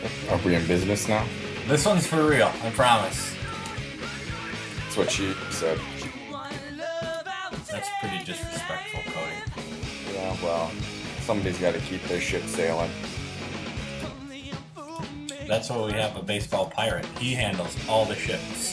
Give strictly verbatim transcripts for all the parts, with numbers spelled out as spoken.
Are we in business now? This one's for real, I promise. That's what she said. That's pretty disrespectful, Cody. Yeah, well, somebody's got to keep this ship sailing. That's why we have a baseball pirate. He handles all the ships.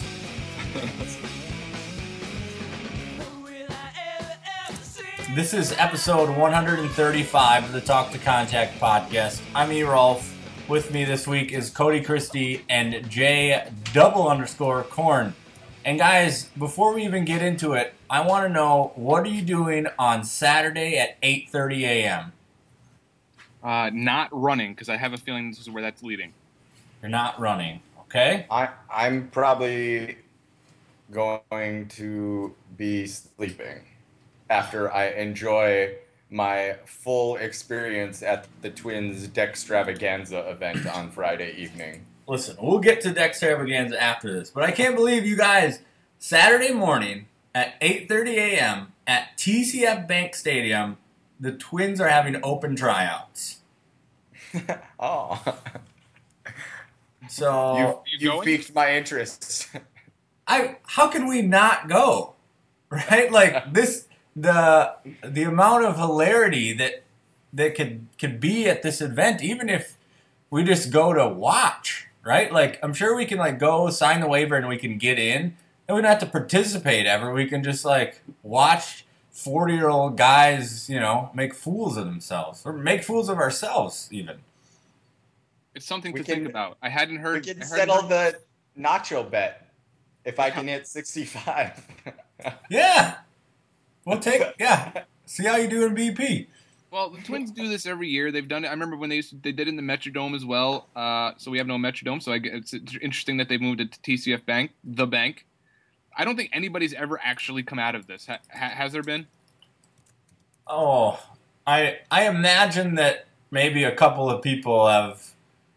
This is episode one thirty-five of the Talk to Contact podcast. I'm E. Rolf. With me this week is Cody Christie and J double underscore Corn. And guys, before we even get into it, I want to know, what are you doing on Saturday at eight thirty a.m.? Uh, not running, because I have a feeling this is where that's leading. You're not running, okay? I I'm probably going to be sleeping after I enjoy my full experience at the Twins Dextravaganza event on Friday evening. Listen, we'll get to Dextravaganza after this, but I can't believe you guys, Saturday morning at eight thirty a.m. at T C F Bank Stadium, the Twins are having open tryouts. Oh. So You, You you going? piqued my interest. I how can we not go? Right? Like this the the amount of hilarity that that could could be at this event, even if we just go to watch, right? Like I'm sure we can like go sign the waiver and we can get in. And we don't have to participate ever. We can just like watch forty year old guys, you know, make fools of themselves. Or make fools of ourselves even. It's something We to can- think about. I hadn't heard. We can I heard settle the nacho bet if I can hit sixty-five. Yeah. We'll take yeah. See how you do in B P. Well, the Twins do this every year. They've done it. I remember when they used to, they did it in the Metrodome as well. Uh, so we have no Metrodome. So I, g- it's interesting that they moved it to T C F Bank, the bank. I don't think anybody's ever actually come out of this. Ha- ha- has there been? Oh, I I imagine that maybe a couple of people have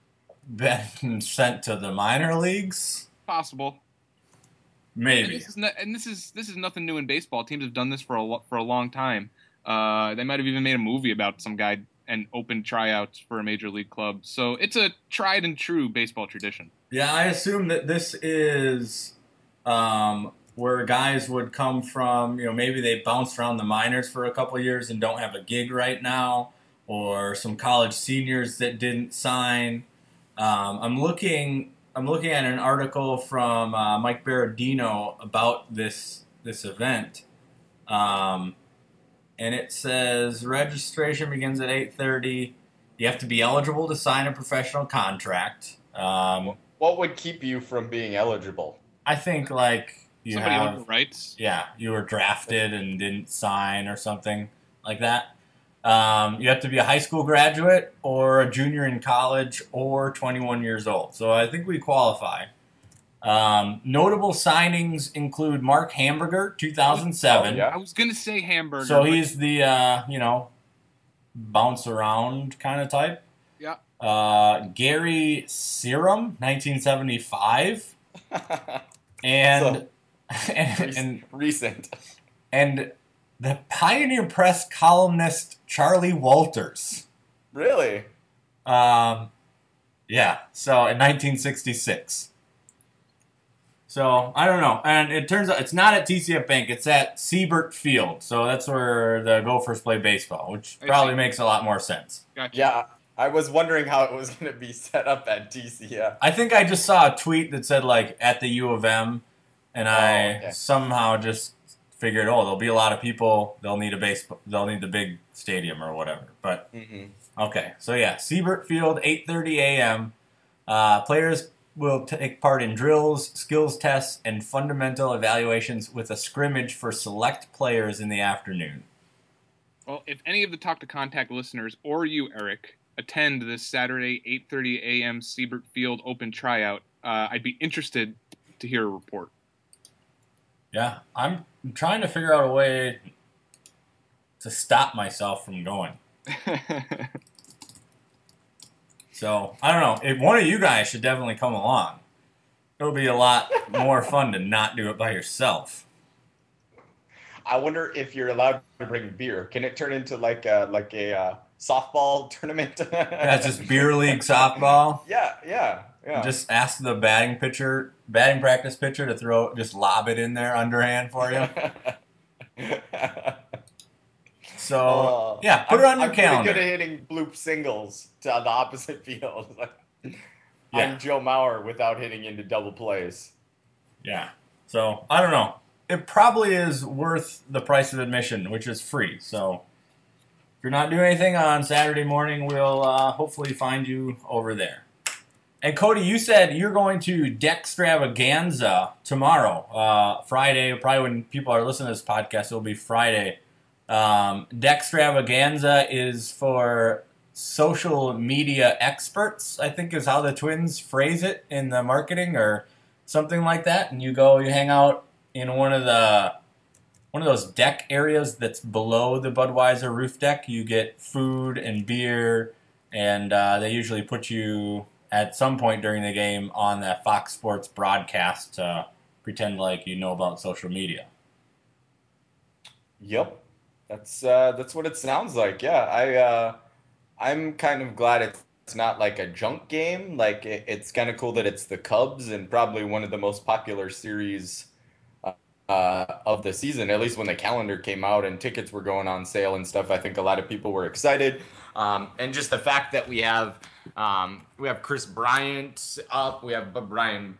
been sent to the minor leagues. Possible. And Maybe. this is not, and this is this is nothing new in baseball. Teams have done this for a lo- for a long time. Uh, they might have even made a movie about some guy and open tryouts for a major league club. So it's a tried and true baseball tradition. Yeah, I assume that this is um, where guys would come from. You know, maybe they bounced around the minors for a couple of years and don't have a gig right now, or some college seniors that didn't sign. Um, I'm looking. I'm looking at an article from uh, Mike Berardino about this this event, um, and it says registration begins at eight thirty. You have to be eligible to sign a professional contract. Um, What would keep you from being eligible? I think like you Somebody have, owned the rights. yeah, you were drafted and didn't sign or something like that. Um, you have to be a high school graduate or a junior in college or twenty-one years old. So I think we qualify. Um, notable signings include Mark Hamburger, two thousand seven. Oh, yeah. I was gonna say hamburger. So but- he's the, uh, you know, bounce around kind of type. Yeah. Uh, Gary Serum, nineteen seventy-five. And, and, and Recent. and the Pioneer Press columnist Charlie Walters. Really? Um, yeah, so in nineteen sixty-six. So, I don't know. And it turns out it's not at T C F Bank, it's at Siebert Field. So that's where the Gophers play baseball, which I probably see. makes a lot more sense. Gotcha. Yeah, I was wondering how it was going to be set up at T C F. I think I just saw a tweet that said, like, at the U of M, and I Oh, okay. somehow just figured, oh, there'll be a lot of people, they'll need a baseball, they'll need the big stadium or whatever. But Mm-hmm. okay, so yeah, Siebert Field, eight thirty a.m. Uh, players will take part in drills, skills tests, and fundamental evaluations with a scrimmage for select players in the afternoon. Well, if any of the Talk to Contact listeners or you, Eric, attend this Saturday eight thirty a.m. Siebert Field open tryout, uh, I'd be interested to hear a report. Yeah, I'm trying to figure out a way to stop myself from going. So, I don't know. If one of you guys should definitely come along. It'll be a lot more fun to not do it by yourself. I wonder if you're allowed to bring beer. Can it turn into like a like a uh, softball tournament. Yeah, it's just beer league softball. Yeah, yeah, yeah. Just ask the batting pitcher, batting practice pitcher to throw, just lob it in there underhand for you. So Uh, yeah, put I'm, it on your I'm calendar. pretty good at hitting bloop singles to the opposite field. Yeah. I'm Joe Mauer without hitting into double plays. Yeah. So I don't know. It probably is worth the price of admission, which is free. So if you're not doing anything on Saturday morning, we'll uh, hopefully find you over there. And Cody, you said you're going to Dextravaganza tomorrow, uh, Friday. Probably when people are listening to this podcast, it'll be Friday. Um, Dextravaganza is for social media experts, I think is how the Twins phrase it in the marketing or something like that. And you go, you hang out in one of the one of those deck areas that's below the Budweiser roof deck. You get food and beer, and uh, they usually put you at some point during the game on that Fox Sports broadcast to pretend like you know about social media. Yep, that's uh, that's what it sounds like. Yeah, I uh, I'm kind of glad it's it's not like a junk game. Like it, it's kind of cool that it's the Cubs and probably one of the most popular series uh, uh, of the season. At least when the calendar came out and tickets were going on sale and stuff, I think a lot of people were excited. Um, and just the fact that we have um, we have Chris Bryant up, we have Brian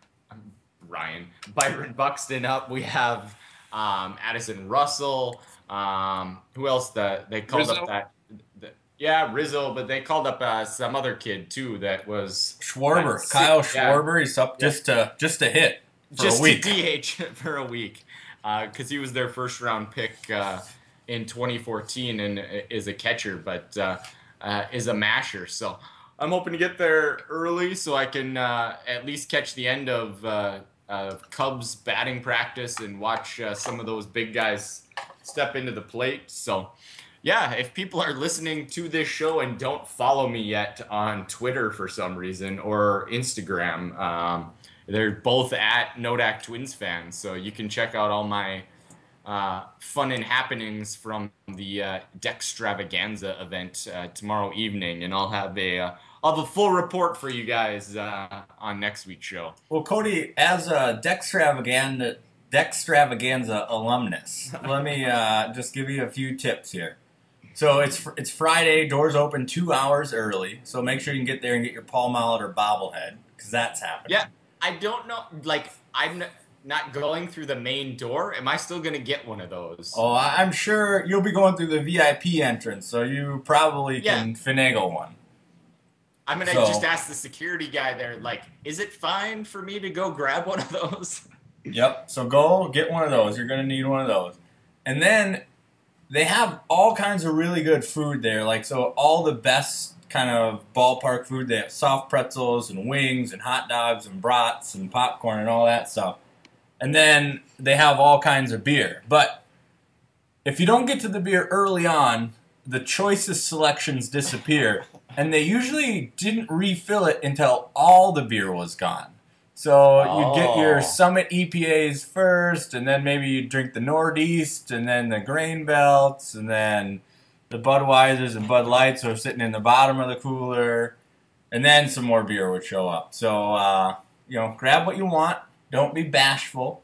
Ryan Byron Buxton up, we have um, Addison Russell. Um, who else? That they called Rizzo? up that. The, Yeah, Rizzo, but they called up uh, some other kid too that was Schwarber, uh, Kyle sick- yeah, Schwarber, he's up Yeah. just to just to hit for just a week. to D H for a week because he was their first round pick uh, in twenty fourteen and is a catcher, but uh, uh, is a masher. So I'm hoping to get there early so I can uh, at least catch the end of uh, uh, Cubs batting practice and watch uh, some of those big guys step into the plate. So. Yeah, if people are listening to this show and don't follow me yet on Twitter for some reason or Instagram, um, they're both at Nodak Twins fans. So you can check out all my uh, fun and happenings from the uh, Dextravaganza event uh, tomorrow evening, and I'll have a uh, I'll have a full report for you guys uh, on next week's show. Well, Cody, as a Dextravaganza Dextravaganza alumnus, let me uh, just give you a few tips here. So it's it's Friday, doors open two hours early, so make sure you can get there and get your palm mallet or bobblehead, because that's happening. Yeah, I don't know, like, I'm not going through the main door. Am I still going to get one of those? Oh, I- I'm sure you'll be going through the V I P entrance, so you probably can finagle one. I'm going to So- just ask the security guy there, like, is it fine for me to go grab one of those? Yep, so go get one of those. You're going to need one of those. And then they have all kinds of really good food there. Like, so all the best kind of ballpark food. They have soft pretzels and wings and hot dogs and brats and popcorn and all that stuff. And then they have all kinds of beer. But if you don't get to the beer early on, the choicest selections disappear. And they usually didn't refill it until all the beer was gone. So you get your Oh. Summit E P As first, and then maybe you drink the Northeast, and then the Grain Belts, and then the Budweisers and Bud Lights are sitting in the bottom of the cooler, and then some more beer would show up. So, uh, you know, grab what you want. Don't be bashful.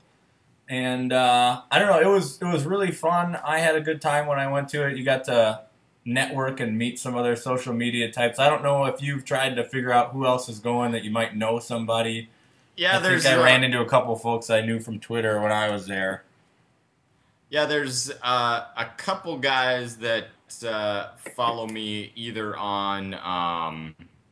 And uh, I don't know, it was it was really fun. I had a good time when I went to it. You got to network and meet some other social media types. I don't know if you've tried to figure out who else is going, that you might know somebody. Yeah, I there's think I uh, ran into a couple folks I knew from Twitter when I was there. yeah, there's uh, a couple guys that uh, follow me either on um,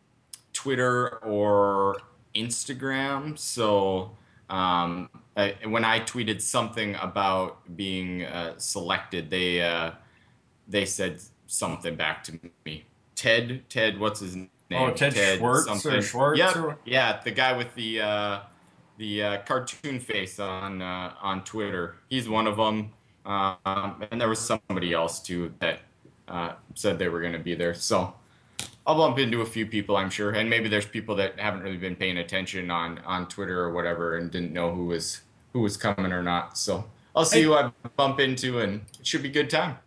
Twitter or Instagram. So um, I, when I tweeted something about being uh, selected, they uh, they said something back to me. Ted, Ted, what's his name? Oh, Ted Schwartz or something. Schwartz Yep. or- Yeah, the guy with the uh, the uh, cartoon face on uh, on Twitter. He's one of them. Um, and there was somebody else too that uh, said they were going to be there. So I'll bump into a few people, I'm sure, and maybe there's people that haven't really been paying attention on, on Twitter or whatever and didn't know who was who was coming or not. So I'll see Hey. who I bump into, and it should be a good time.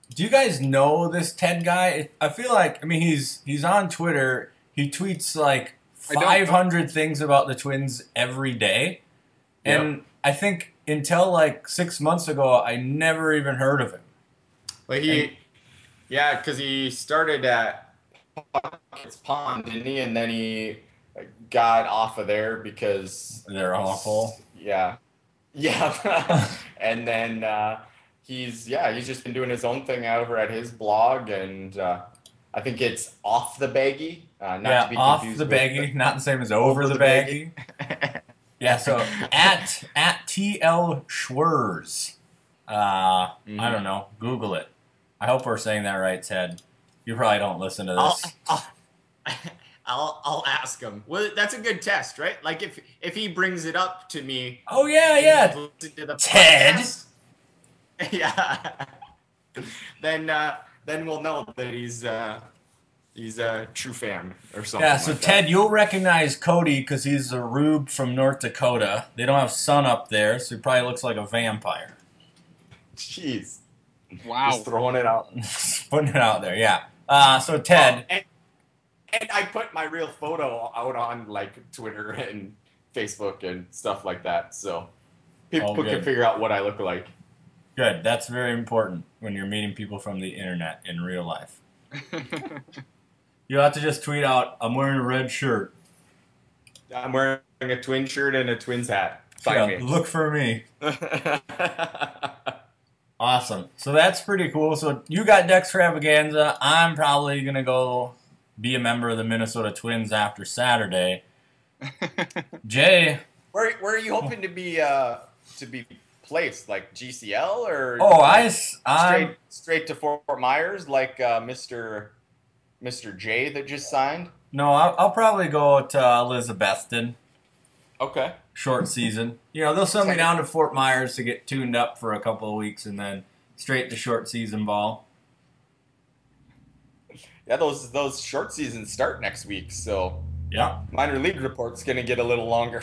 Do you guys know this Ted guy? I feel like, I mean, he's he's on Twitter. He tweets like I don't know. five hundred things about the Twins every day. And Yep. I think until like six months ago, I never even heard of him. Like he, yeah, because he started at Puckett's Pond, didn't he? And then he like, got off of there because They're awful. yeah, yeah. And then uh, he's yeah, he's just been doing his own thing over at his blog, and uh, I think it's off the baggy. Uh, not Yeah, to be off confused the with baggy, not the same as over, Over the the baggy. baggy. Yeah, so at at T L Schwers. Uh, Mhm. I don't know. Google it. I hope we're saying that right, Ted. You probably don't listen to I'll, this. I'll, I'll, I'll ask him. Well, that's a good test, right? Like if if he brings it up to me, Oh yeah, and yeah. he's listened to the Ted. podcast, yeah, then uh, then we'll know that he's uh, he's a true fan or something. Yeah, so like Ted, that. you'll recognize Cody because he's a rube from North Dakota. They don't have sun up there, so he probably looks like a vampire. Jeez, Wow. just throwing it out. Putting it out there, yeah. Uh, so Ted, Oh, and, and I put my real photo out on like Twitter and Facebook and stuff like that, so people Oh, can good. figure out what I look like. good. That's very important when you're meeting people from the internet in real life. You'll have to just tweet out, "I'm wearing a red shirt. I'm wearing a twin shirt and a Twins hat. Yeah, Find me. look for me." Awesome. So that's pretty cool. So you got Dextravaganza. I'm probably gonna go be a member of the Minnesota Twins after Saturday. Jay. where where are you hoping to be uh to be placed? Like G C L or Oh, I, s- I'm- straight straight to Fort Myers like uh, Mister Mister J that just signed? no, I'll, I'll probably go to Elizabethton. Okay. Short season. You know, they'll send me down to Fort Myers to get tuned up for a couple of weeks and then straight to short season ball. Yeah, those those short seasons start next week, so Yeah. minor league report's gonna get a little longer.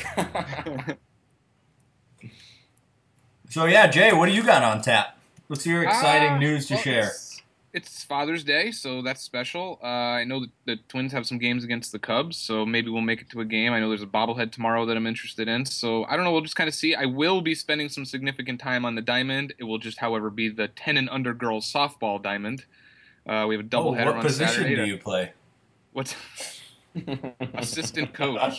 So yeah, Jay, what do you got on tap? What's your exciting Ah, news to well, share? It's, it's Father's Day, so that's special. Uh, I know that the Twins have some games against the Cubs, so maybe we'll make it to a game. I know there's a bobblehead tomorrow that I'm interested in, so I don't know. We'll just kind of see. I will be spending some significant time on the diamond. It will just, however, be the ten and under girls softball diamond. Uh, we have a Oh, doubleheader what on position Saturday. do to- you play? What's assistant coach?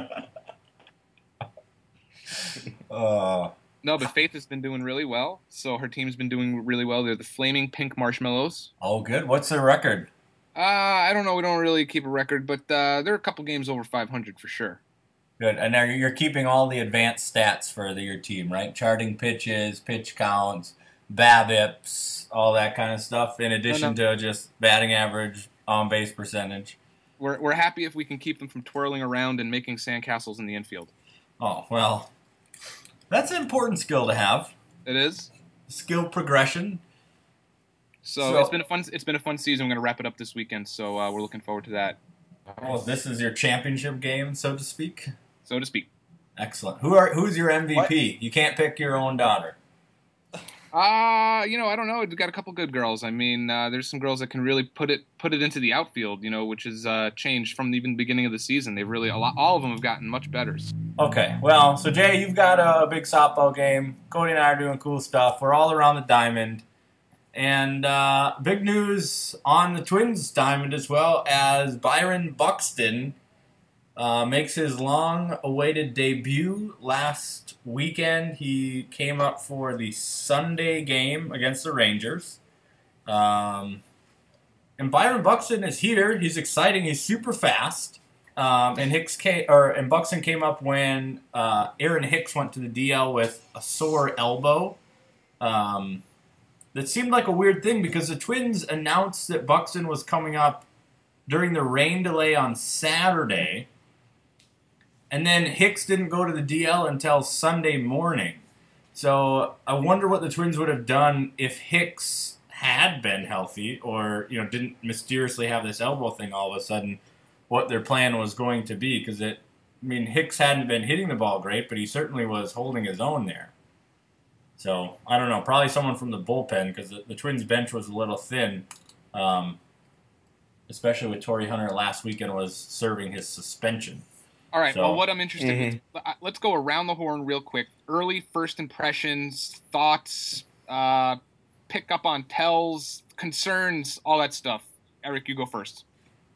Uh, No, but Faith has been doing really well. So her team's been doing really well. They're the Flaming Pink Marshmallows. oh, good. What's their record? Uh, I don't know. We don't really keep a record, but uh, they're a couple games over five hundred for sure. Good. And now you're keeping all the advanced stats for the, your team, right? Charting pitches, pitch counts, BABIPs, all that kind of stuff, in addition to just batting average, on base percentage. We're we're happy if we can keep them from twirling around and making sandcastles in the infield. Oh, well, that's an important skill to have. It is. Skill progression. So, So- it's been a fun it's been a fun season. We're gonna wrap it up this weekend, so uh, we're looking forward to that, Oh, this is your championship game, so to speak. so to speak. Excellent. Who are who's your M V P? You can't pick your own daughter. Uh, you know, I don't know. We've got a couple good girls. I mean, uh, there's some girls that can really put it put it into the outfield. You know, which has uh, changed from even the beginning of the season. They've really a lot. All of them have gotten much better. Okay, well, so Jay, you've got a big softball game. Cody and I are doing cool stuff. We're all around the diamond. And uh, big news on the Twins diamond as well as Byron Buxton uh, makes his long-awaited debut last weekend. He came up for the Sunday game against the Rangers. Um, and Byron Buxton is here. He's exciting. He's super fast. Um, and Hicks came, or and Buxton came up when uh, Aaron Hicks went to the D L with a sore elbow. Um, that seemed like a weird thing because the Twins announced that Buxton was coming up during the rain delay on Saturday, and then Hicks didn't go to the D L until Sunday morning. So I wonder what the Twins would have done if Hicks had been healthy, or you know didn't mysteriously have this elbow thing all of a sudden. What their plan was going to be, because it, I mean, Hicks hadn't been hitting the ball great, but he certainly was holding his own there. So I don't know. Probably someone from the bullpen because the, the Twins bench was a little thin, um, especially with Torrey Hunter last weekend was serving his suspension. All right. Well, So what I'm interested Mm-hmm. in, let's go around the horn real quick. Early first impressions, thoughts, uh, pick up on tells, concerns, all that stuff. Eric, you go first.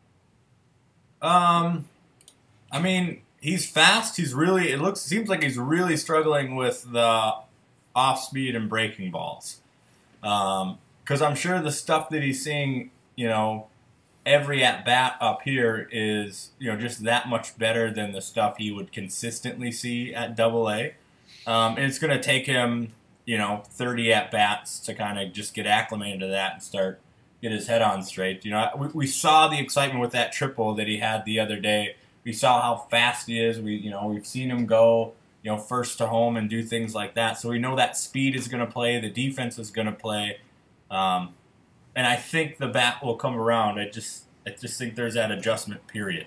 um, I mean, he's fast. He's really. It looks seems like he's really struggling with the off speed and breaking balls. Because I'm sure the stuff that he's seeing, you know, every at bat up here is, you know, just that much better than the stuff he would consistently see at Double A. Um, and it's going to take him, you know, thirty at bats to kind of just get acclimated to that and start get his head on straight. You know, we, we saw the excitement with that triple that he had the other day. We saw how fast he is. We, you know, we've seen him go, you know, first to home and do things like that. So we know that speed is going to play. The defense is going to play. Um, and I think the bat will come around. I just, I just think there's that adjustment period.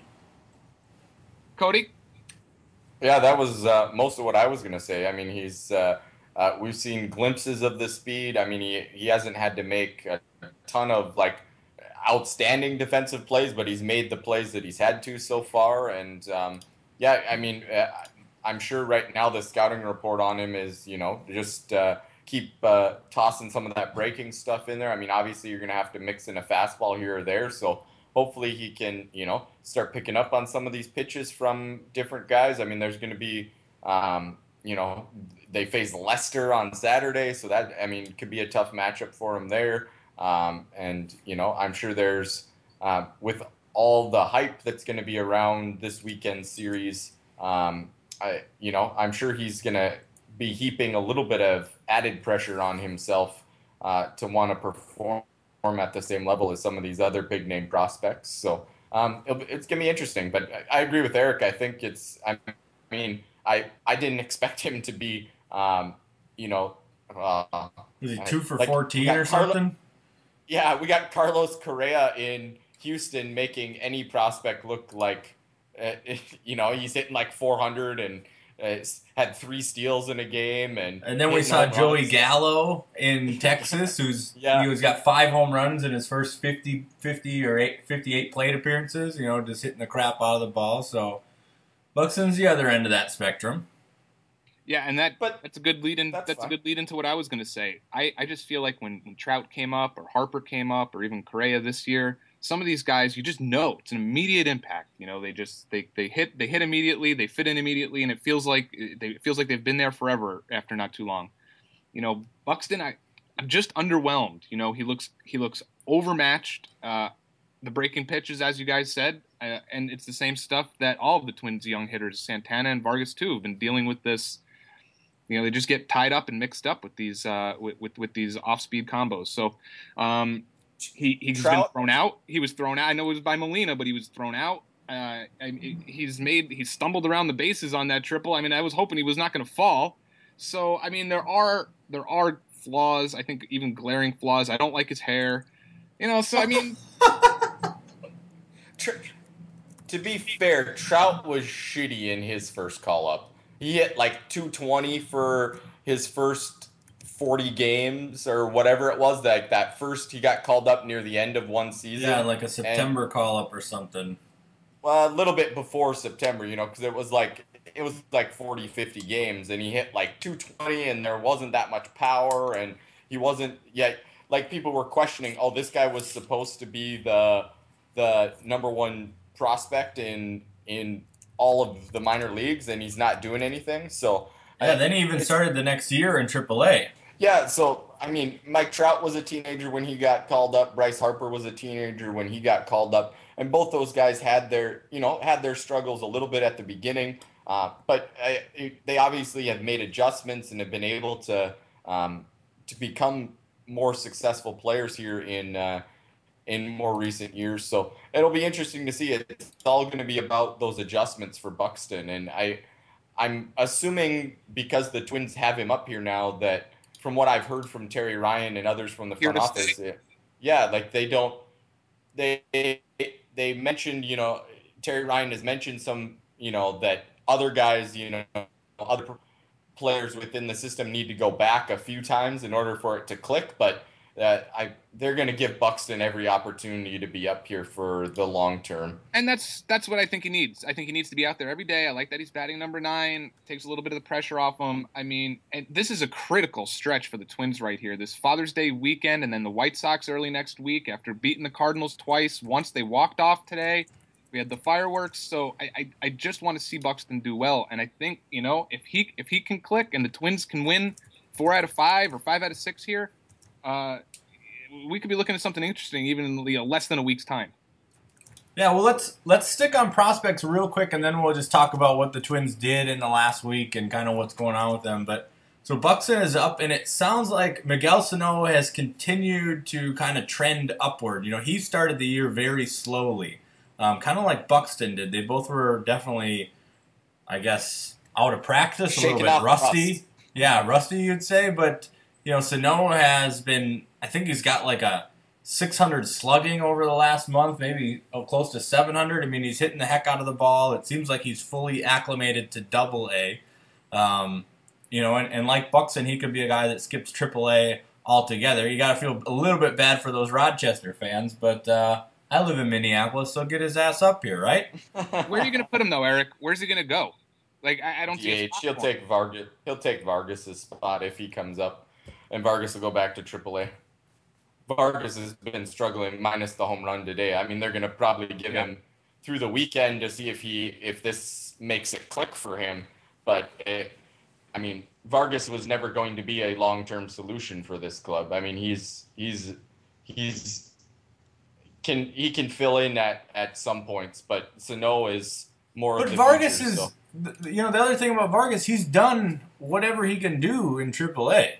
Cody? Yeah, that was uh, most of what I was going to say. I mean, he's uh, uh, we've seen glimpses of the speed. I mean, he he hasn't had to make a ton of like outstanding defensive plays, but he's made the plays that he's had to so far. And um, yeah, I mean, uh, I'm sure right now the scouting report on him is, you know, just uh, keep uh, tossing some of that breaking stuff in there. I mean, obviously you're going to have to mix in a fastball here or there, so hopefully he can, you know, start picking up on some of these pitches from different guys. I mean, there's going to be, um, you know, they face Leicester on Saturday, so that, I mean, could be a tough matchup for him there. Um, and, you know, I'm sure there's, uh, with all the hype that's going to be around this weekend series, um, I, you know, I'm sure he's going to be heaping a little bit of added pressure on himself uh, to want to perform at the same level as some of these other big name prospects. So um, it's going to be interesting. But I, I agree with Eric. I think it's, I mean, I, I didn't expect him to be, um, you know, uh, Was he two for like we fourteen got or Carlo, something? yeah, we got Carlos Correa in Houston making any prospect look like, uh, you know, he's hitting like four hundred and uh, had three steals in a game and And then we hitting saw home Joey runs. Gallo in Texas, who's Yeah. he was got five home runs in his first fifty, fifty or eight, fifty-eight plate appearances. You know, just hitting the crap out of the ball. So Buxton's the other end of that spectrum. Yeah, and that But that's a good lead in. that's That's a fine. good lead into what I was going to say. I, I just feel like when, when Trout came up, or Harper came up, or even Correa this year, some of these guys you just know it's an immediate impact. You know, they just they, they hit they hit immediately, they fit in immediately, and it feels like they it feels like they've been there forever after not too long. You know, Buxton, I I'm just underwhelmed. You know, he looks he looks overmatched. Uh, the breaking pitches, as you guys said, uh, and it's the same stuff that all of the Twins' young hitters, Santana and Vargas too, have been dealing with this. You know, they just get tied up and mixed up with these uh, with, with with these off-speed combos. So um, he he's been Trout, thrown out. He was thrown out. I know it was by Molina, but he was thrown out. Uh, I, he's made he's stumbled around the bases on that triple. I mean, I was hoping he was not going to fall. So I mean, there are there are flaws. I think even glaring flaws. I don't like his hair. You know, so I mean, Tr- to be fair, Trout was shitty in his first call up. He hit like two twenty for his first forty games or whatever it was. Like that first, he got called up near the end of one season. Yeah, like a and September call up or something. well, a little bit before September, you know, because it was like it was like forty, fifty games, and he hit like two twenty, and there wasn't that much power, and he wasn't yet like people were questioning. Oh, this guy was supposed to be the the number one prospect in in all of the minor leagues, and he's not doing anything. So, Yeah, I, then he even it's started the next year in Triple A. yeah, so I mean, Mike Trout was a teenager when he got called up. Bryce Harper was a teenager when he got called up, and both those guys had their, you know, had their struggles a little bit at the beginning. Uh, but uh, it- they obviously have made adjustments and have been able to um, to become more successful players here in uh, in more recent years. So it'll be interesting to see. It's all going to be about those adjustments for Buxton, and I I'm assuming because the Twins have him up here now that from what I've heard from Terry Ryan and others from the here front to stay. office, it, yeah, like they don't they they mentioned, you know, Terry Ryan has mentioned some, you know, that other guys, you know, other players within the system need to go back a few times in order for it to click, but uh, I they're going to give Buxton every opportunity to be up here for the long term. And that's that's what I think he needs. I think he needs to be out there every day. I like that he's batting number nine, takes a little bit of the pressure off him. I mean, and this is a critical stretch for the Twins right here. This Father's Day weekend and then the White Sox early next week after beating the Cardinals twice. Once they walked off today, we had the fireworks. So I, I, I just want to see Buxton do well. And I think, you know, if he if he can click and the Twins can win four out of five or five out of six here, uh, we could be looking at something interesting even in you know, less than a week's time. Yeah, well, let's let's stick on prospects real quick, and then we'll just talk about what the Twins did in the last week and kind of what's going on with them. But so Buxton is up, and it sounds like Miguel Sano has continued to kind of trend upward. You know, he started the year very slowly, um, kind of like Buxton did. They both were definitely, I guess, out of practice, a Shaking little bit rusty. Rust. Yeah, rusty, you'd say. But you know, Sano has been. I think he's got like a six hundred slugging over the last month, maybe oh, close to seven hundred. I mean, he's hitting the heck out of the ball. It seems like he's fully acclimated to Double A. Um, you know, and, and like Buxton, he could be a guy that skips Triple A altogether. You got to feel a little bit bad for those Rochester fans, but uh, I live in Minneapolis, so get his ass up here, right? Where are you going to put him, though, Eric? Where's he going to go? Like, I, I don't see a D H. spot He'll for him. take Vargas. He'll take Vargas's spot if he comes up, and Vargas will go back to Triple A. Vargas has been struggling minus the home run today. I mean, they're going to probably give Yeah. him through the weekend to see if he if this makes it click for him. But it, I mean, Vargas was never going to be a long-term solution for this club. I mean, he's he's he's can he can fill in at, at some points, but Sano is more But of the Vargas future, is, so. th- you know, the other thing about Vargas, he's done whatever he can do in Triple A.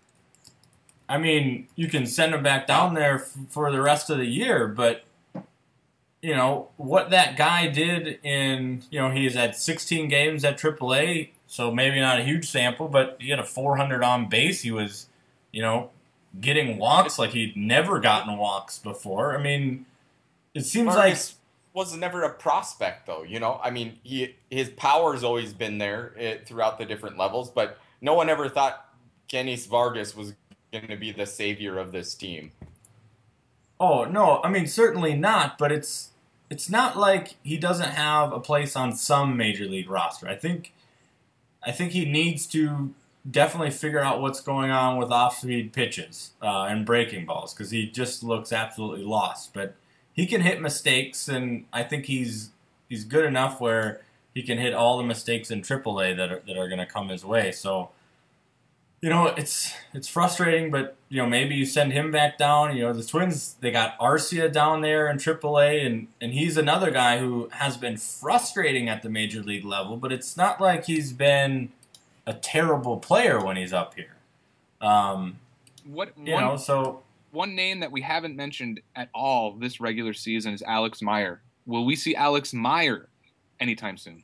I mean, you can send him back down there f- for the rest of the year, but, you know, what that guy did in, you know, he's had sixteen games at Triple A, so maybe not a huge sample, but he had a four hundred on base. He was, you know, getting walks like he'd never gotten walks before. I mean, it seems Vargas was never a prospect, though. You know, I mean, he his power's always been there eh, throughout the different levels, but no one ever thought Kenis Vargas was going to be the savior of this team. like, oh, no, I mean, certainly not, but it's it's not like he doesn't have a place on some major league roster. I think I think he needs to definitely figure out what's going on with off-speed pitches uh, and breaking balls because he just looks absolutely lost. But he can hit mistakes, and I think he's he's good enough where he can hit all the mistakes in Triple A that are, that are going to come his way. So, you know, it's it's frustrating, but you know maybe you send him back down. You know, the Twins, they got Arcia down there in Triple A, and and he's another guy who has been frustrating at the major league level. But it's not like he's been a terrible player when he's up here. Um, What you one, know, so one name that we haven't mentioned at all this regular season is Alex Meyer. Will we see Alex Meyer anytime soon?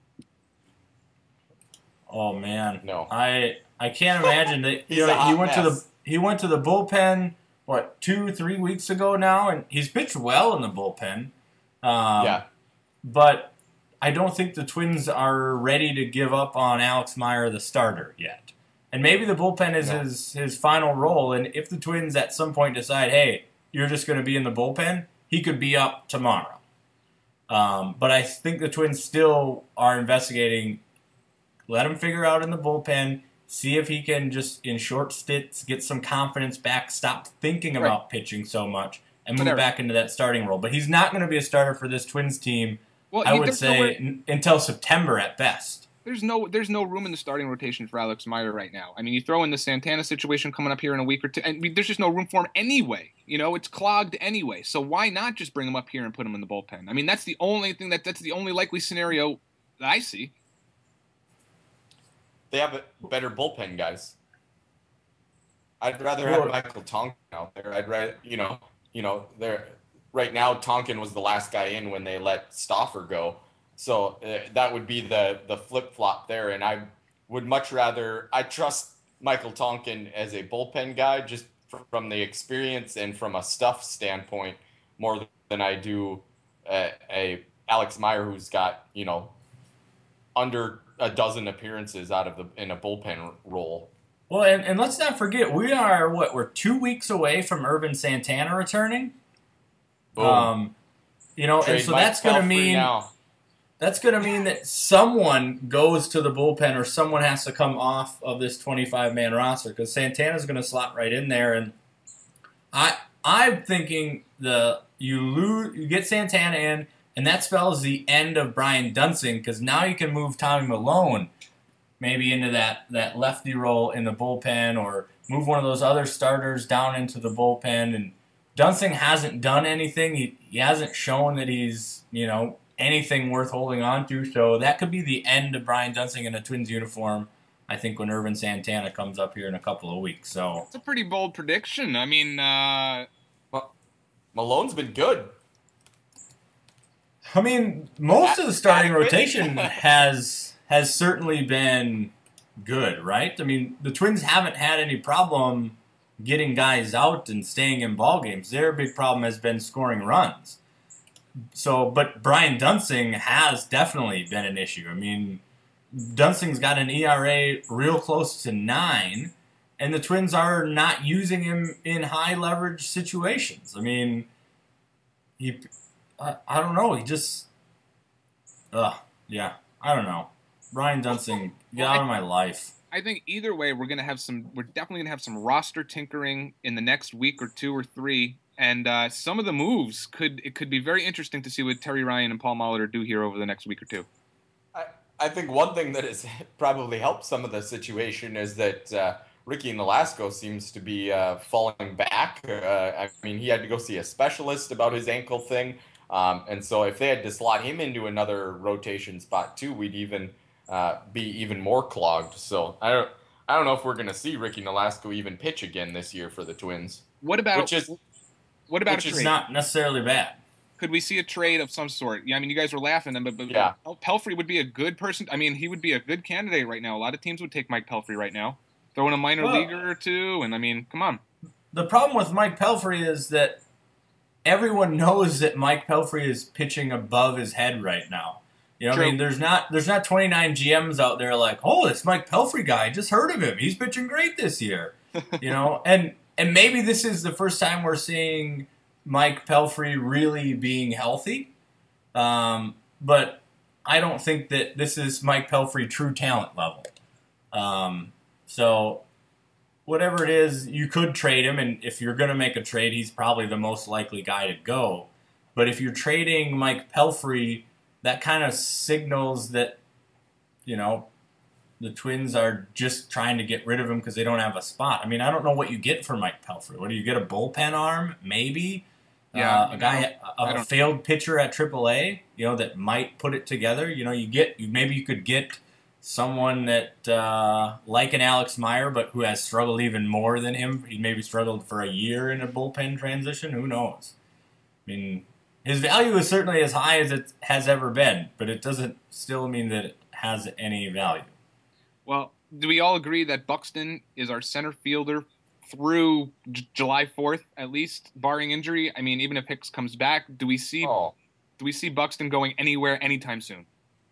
oh man, No. I I can't imagine that. He's You a know, hot he went to the mess. he went to the bullpen what two three weeks ago now, and he's pitched well in the bullpen. Um, yeah. But I don't think the Twins are ready to give up on Alex Meyer, the starter, yet. And maybe the bullpen is No. his, his final role. And if the Twins at some point decide, hey, you're just going to be in the bullpen, he could be up tomorrow. Um, but I think the Twins still are investigating. Let him figure out in the bullpen. See if he can just, in short stints, get some confidence back. Stop thinking Right. about pitching so much and But move Eric- back into that starting role. But he's not going to be a starter for this Twins team. Well, I he- would there's say nowhere- n- until September at best. There's no there's no room in the starting rotation for Alex Meyer right now. I mean, you throw in the Santana situation coming up here in a week or two, and we, there's just no room for him anyway. You know, it's clogged anyway. So why not just bring him up here and put him in the bullpen? I mean, that's the only thing that that's the only likely scenario that I see. They have a better bullpen guys. I'd rather Well- have Michael Tonkin out there. I'd rather, you know, you know, there right now Tonkin was the last guy in when they let Stoffer go. So uh, that would be the the flip-flop there, and I would much rather I trust Michael Tonkin as a bullpen guy just from the experience and from a stuff standpoint more than I do uh, a Alex Meyer who's got, you know, under a dozen appearances out of the in a bullpen role. Well, and, and let's not forget, we are, what, we're two weeks away from Irvin Santana returning? Boom. Um, you know, Trade and so Mike that's going to Pelfrey mean now. that's going to mean that someone goes to the bullpen or someone has to come off of this twenty-five man roster because Santana's going to slot right in there. And I I'm thinking the you lose you get Santana in, and that spells the end of Brian Dunsing because now you can move Tommy Malone maybe into that, that lefty role in the bullpen or move one of those other starters down into the bullpen. And Dunsing hasn't done anything. He, he hasn't shown that he's, you know, anything worth holding on to. So that could be the end of Brian Dunsing in a Twins uniform, I think, when Irvin Santana comes up here in a couple of weeks. So it's a pretty bold prediction. I mean, uh... well, Malone's been good. I mean, most of the starting rotation has has certainly been good, right? I mean, the Twins haven't had any problem getting guys out and staying in ball games. Their big problem has been scoring runs. So, but Brian Dunsing has definitely been an issue. I mean, Dunsing's got an E R A real close to nine, and the Twins are not using him in high leverage situations. I mean, he, I, I don't know. He just, ugh, yeah, I don't know. Brian Dunsing, get out of my life. I think either way, we're gonna have some. We're definitely gonna have some roster tinkering in the next week or two or three, and uh, some of the moves could it could be very interesting to see what Terry Ryan and Paul Molitor do here over the next week or two. I I think one thing that has probably helped some of the situation is that uh, Ricky Nolasco seems to be uh, falling back. Uh, I mean, he had to go see a specialist about his ankle thing, um, and so if they had to slot him into another rotation spot too, we'd even. Uh, be even more clogged. So I don't, I don't know if we're going to see Ricky Nolasco even pitch again this year for the Twins. What about which is what about which a is trade? Not necessarily bad. Could we see a trade of some sort? Yeah, I mean, you guys were laughing, but, but yeah. Pelfrey would be a good person. I mean, he would be a good candidate right now. A lot of teams would take Mike Pelfrey right now. Throw in a minor well, leaguer or two, and I mean, come on. The problem with Mike Pelfrey is that everyone knows that Mike Pelfrey is pitching above his head right now. You know, True. I mean, there's not there's not twenty-nine G Ms out there like, oh, it's Mike Pelfrey guy. I just heard of him. He's pitching great this year. You know, and and maybe this is the first time we're seeing Mike Pelfrey really being healthy. Um, but I don't think that this is Mike Pelfrey true talent level. Um, so whatever it is, you could trade him, and if you're going to make a trade, he's probably the most likely guy to go. But if you're trading Mike Pelfrey, that kind of signals that, you know, the Twins are just trying to get rid of him because they don't have a spot. I mean, I don't know what you get for Mike Pelfrey. What do you get? A bullpen arm, maybe? Yeah, uh, a guy, a, a failed pitcher at triple A, you know, that might put it together. You know, you get maybe you could get someone that uh, like an Alex Meyer, but who has struggled even more than him. He maybe struggled for a year in a bullpen transition. Who knows? I mean. His value is certainly as high as it has ever been, but it doesn't still mean that it has any value. Well, do we all agree that Buxton is our center fielder through J- July fourth, at least, barring injury? I mean, even if Hicks comes back, do we see oh. do we see Buxton going anywhere anytime soon?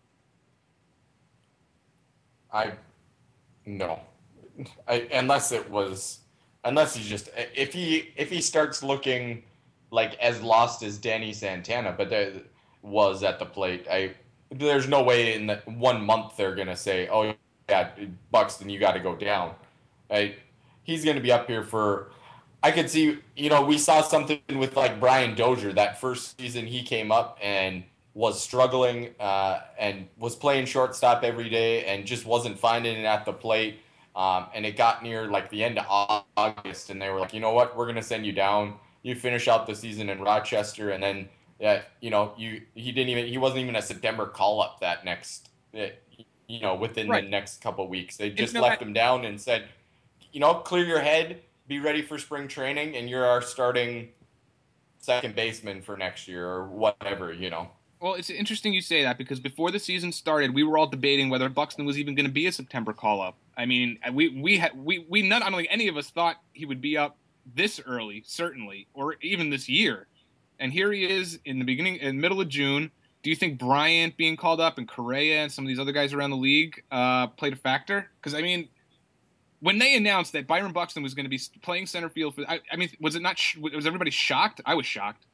I no, I, unless it was unless he just if he if he starts looking. Like as lost as Danny Santana, but there was at the plate. I there's no way in that one month they're gonna say, "Oh yeah, Buxton, you got to go down." I, he's gonna be up here for. I could see, you know, we saw something with like Brian Dozier that first season. He came up and was struggling uh, and was playing shortstop every day and just wasn't finding it at the plate. Um, and it got near like the end of August, and they were like, "You know what? We're gonna send you down." You finish out the season in Rochester, and then yeah, you know you he didn't even he wasn't even a September call up that next you know within right. the next couple of weeks. They just no, left I, him down and said, you know, clear your head, be ready for spring training, and you're our starting second baseman for next year or whatever, you know. Well, it's interesting you say that because before the season started, we were all debating whether Buxton was even going to be a September call up. I mean, we we had we we none I don't think any of us thought he would be up this early, certainly, or even this year. And here he is in the beginning, in the middle of June. Do you think Bryant being called up and Correa and some of these other guys around the league uh, played a factor? Because I mean, when they announced that Byron Buxton was going to be playing center field, for, I, I mean, was it not? Was everybody shocked? I was shocked.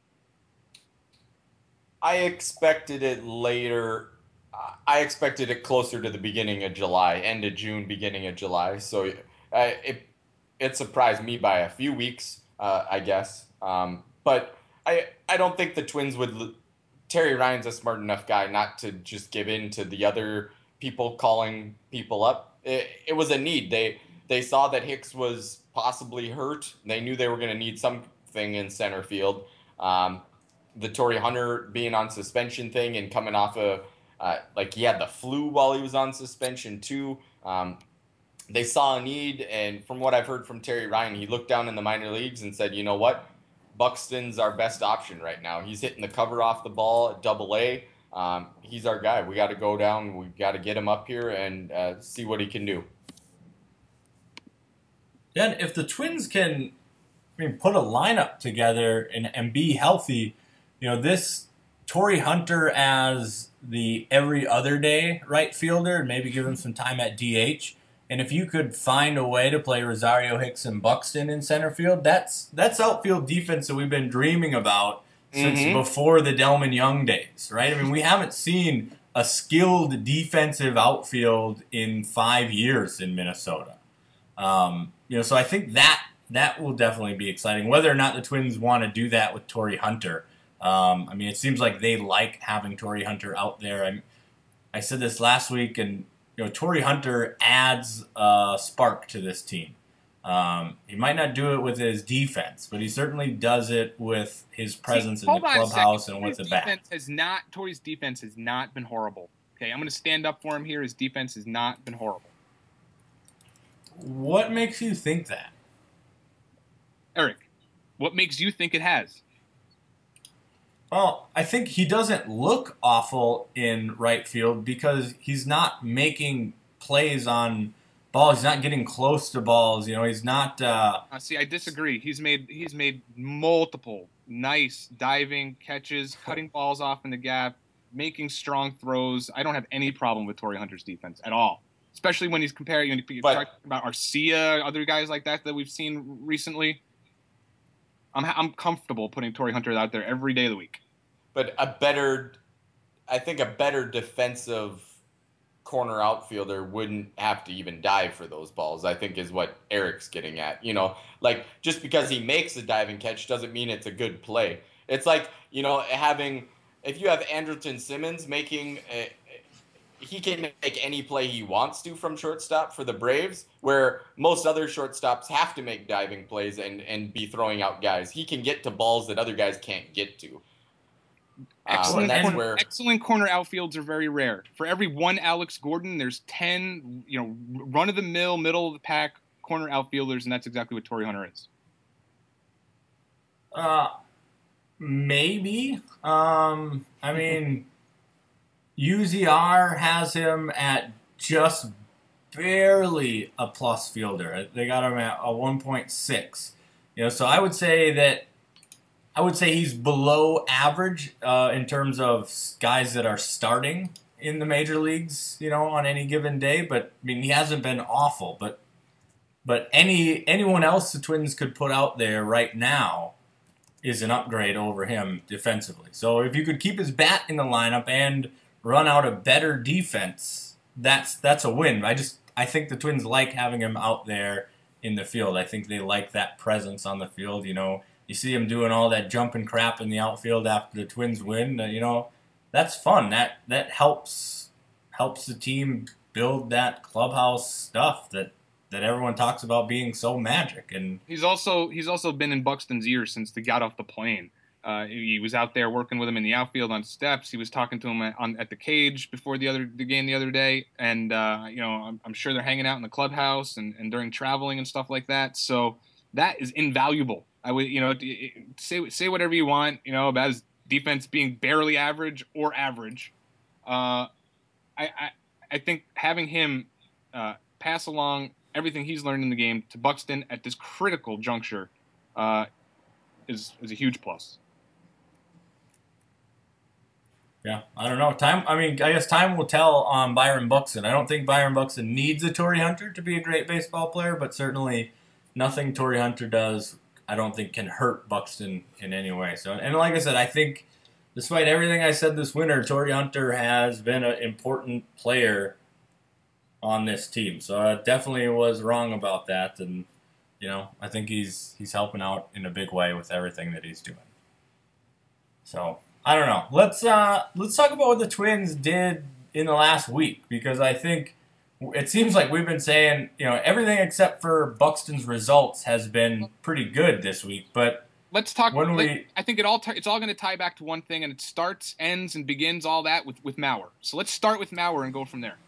I expected it later. I expected it closer to the beginning of July, end of June, beginning of July. So uh, it it surprised me by a few weeks, uh, I guess. Um, but I I don't think the Twins would. Terry Ryan's a smart enough guy not to just give in to the other people calling people up. It, it was a need. They they saw that Hicks was possibly hurt. They knew they were going to need something in center field. Um, the Torrey Hunter being on suspension thing and coming off a uh, like he had the flu while he was on suspension too. Um, they saw a need, and from what I've heard from Terry Ryan, he looked down in the minor leagues and said, "You know what? Buxton's our best option right now. He's hitting the cover off the ball at Double A. Um, he's our guy. We got to go down. We got to get him up here and uh, see what he can do." Then, if the Twins can, I mean, put a lineup together and, and be healthy, you know, this Torrey Hunter as the every other day right fielder, and maybe give him some time at D H. And if you could find a way to play Rosario, Hicks, and Buxton in center field, that's that's outfield defense that we've been dreaming about since mm-hmm. before the Delman Young days, right? I mean, we haven't seen a skilled defensive outfield in five years in Minnesota. Um, you know, so I think that that will definitely be exciting. Whether or not the Twins want to do that with Torrey Hunter, um, I mean, it seems like they like having Torrey Hunter out there. I, I said this last week, and you know, Torrey Hunter adds a spark to this team. Um, he might not do it with his defense, but he certainly does it with his presence See, in the clubhouse and with the bat. Defense has not, Torrey's defense has not been horrible. Okay, I'm going to stand up for him here. His defense has not been horrible. What makes you think that? Eric, what makes you think it has? Well, I think he doesn't look awful in right field because he's not making plays on balls. He's not getting close to balls. You know, he's not. Uh, uh, see, I disagree. He's made he's made multiple nice diving catches, cutting balls off in the gap, making strong throws. I don't have any problem with Torrey Hunter's defense at all. Especially when he's comparing, you know, you're talking about Arcia, other guys like that that we've seen recently. I'm I'm comfortable putting Torrey Hunter out there every day of the week. But a better, I think a better defensive corner outfielder wouldn't have to even dive for those balls, I think is what Eric's getting at. You know, like just because he makes a diving catch doesn't mean it's a good play. It's like, you know, having, if you have Andrelton Simmons making a, he can make any play he wants to from shortstop for the Braves, where most other shortstops have to make diving plays and, and be throwing out guys. He can get to balls that other guys can't get to. Excellent, um, that's corner, where, excellent corner outfields are very rare. For every one Alex Gordon, there's ten, you know, run-of-the-mill, middle-of-the-pack corner outfielders, and that's exactly what Torrey Hunter is. Uh, maybe. Um, I mean... U Z R has him at just barely a plus fielder. They got him at a one point six. You know, so I would say that I would say he's below average uh, in terms of guys that are starting in the major leagues, you know, on any given day. But I mean, he hasn't been awful. But but any anyone else the Twins could put out there right now is an upgrade over him defensively. So if you could keep his bat in the lineup and run out a better defense, that's that's a win. I just I think the Twins like having him out there in the field. I think they like that presence on the field. You know, you see him doing all that jumping crap in the outfield after the Twins win. Uh, you know, that's fun. That that helps helps the team build that clubhouse stuff that that everyone talks about being so magic. And he's also he's also been in Buxton's ear since they got off the plane. Uh, he was out there working with him in the outfield on steps. He was talking to him at, on, at the cage before the other the game the other day, and uh, you know I'm, I'm sure they're hanging out in the clubhouse and, and during traveling and stuff like that. So that is invaluable. I would you know say say whatever you want you know about his defense being barely average or average. Uh, I, I I think having him uh, pass along everything he's learned in the game to Buxton at this critical juncture uh, is is a huge plus. Yeah, I don't know. Time. I mean, I guess time will tell on Byron Buxton. I don't think Byron Buxton needs a Torrey Hunter to be a great baseball player, but certainly nothing Torrey Hunter does, I don't think, can hurt Buxton in any way. So, and like I said, I think despite everything I said this winter, Torrey Hunter has been an important player on this team. So I definitely was wrong about that, and you know, I think he's he's helping out in a big way with everything that he's doing. So I don't know. Let's uh, let's talk about what the Twins did in the last week, because I think it seems like we've been saying, you know, everything except for Buxton's results has been pretty good this week. But let's talk. when Let, we, I think it all t- it's all going to tie back to one thing, and it starts, ends, and begins all that with with Mauer. So let's start with Mauer and go from there.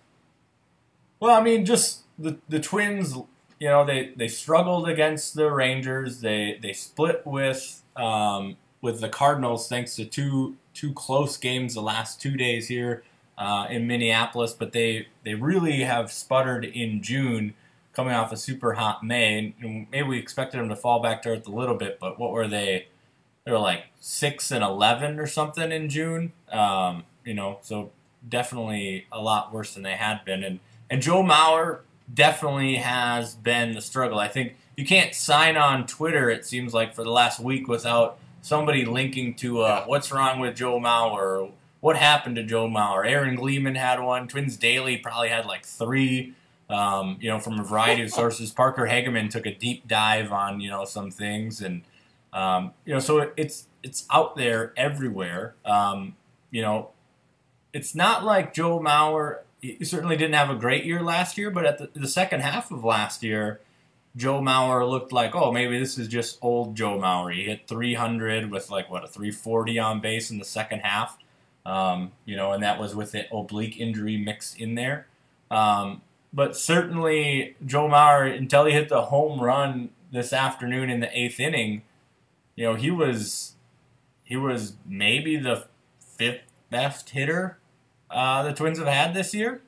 well, I mean, just the the Twins, you know, they, they struggled against the Rangers. They they split with um, with the Cardinals thanks to two two close games the last two days here uh, in Minneapolis. But they they really have sputtered in June, coming off a super hot May. And maybe we expected them to fall back to earth a little bit, but what were they? They were like six and eleven or something in June. Um, you know, so definitely a lot worse than they had been. And and Joe Mauer definitely has been the struggle. I think you can't sign on Twitter, it seems like, for the last week without somebody linking to uh, Yeah. what's wrong with Joe Mauer, or what happened to Joe Mauer. Aaron Gleeman had one. Twins Daily probably had like three, um, you know, from a variety of sources. Parker Hageman took a deep dive on, you know, some things. And, um, you know, so it, it's it's out there everywhere. Um, you know, it's not like Joe Mauer. He certainly didn't have a great year last year, but at the, the second half of last year, Joe Mauer looked like, oh, maybe this is just old Joe Mauer. He hit three hundred with like what a three forty on base in the second half, um, you know, and that was with an oblique injury mixed in there. Um, but certainly Joe Mauer, until he hit the home run this afternoon in the eighth inning, you know, he was he was maybe the fifth best hitter uh, the Twins have had this year.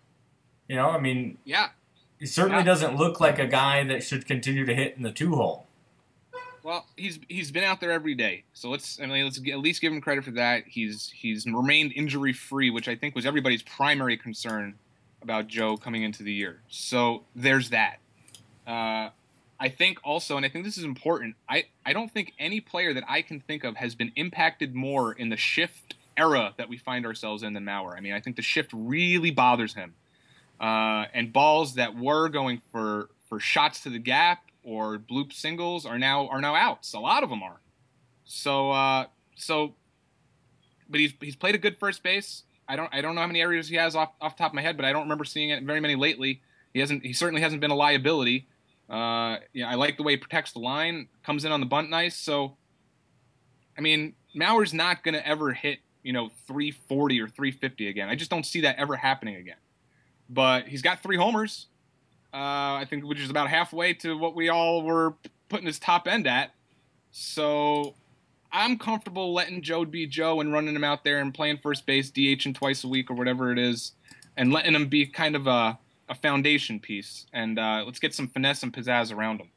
You know, I mean, Yeah. he certainly Yeah. doesn't look like a guy that should continue to hit in the two hole. Well, he's he's been out there every day, so let's I mean let's at least give him credit for that. He's he's remained injury free, which I think was everybody's primary concern about Joe coming into the year. So there's that. Uh, I think also, and I think this is important. I I don't think any player that I can think of has been impacted more in the shift era that we find ourselves in than Mauer. I mean, I think the shift really bothers him, uh, and balls that were going for for shots to the gap or bloop singles are now are now outs. A lot of them are. So uh, so, but he's he's played a good first base. I don't I don't know how many areas he has off off the top of my head, but I don't remember seeing it very many lately. He hasn't he certainly hasn't been a liability. Uh, yeah, I like the way he protects the line, comes in on the bunt nice. So, I mean, Mauer's not going to ever hit you know three forty or three fifty again. I just don't see that ever happening again. But he's got three homers. Uh, I think, which is about halfway to what we all were putting his top end at. So I'm comfortable letting Joe be Joe and running him out there and playing first base, DHing twice a week or whatever it is, and letting him be kind of a, a foundation piece. And uh, let's get some finesse and pizzazz around him.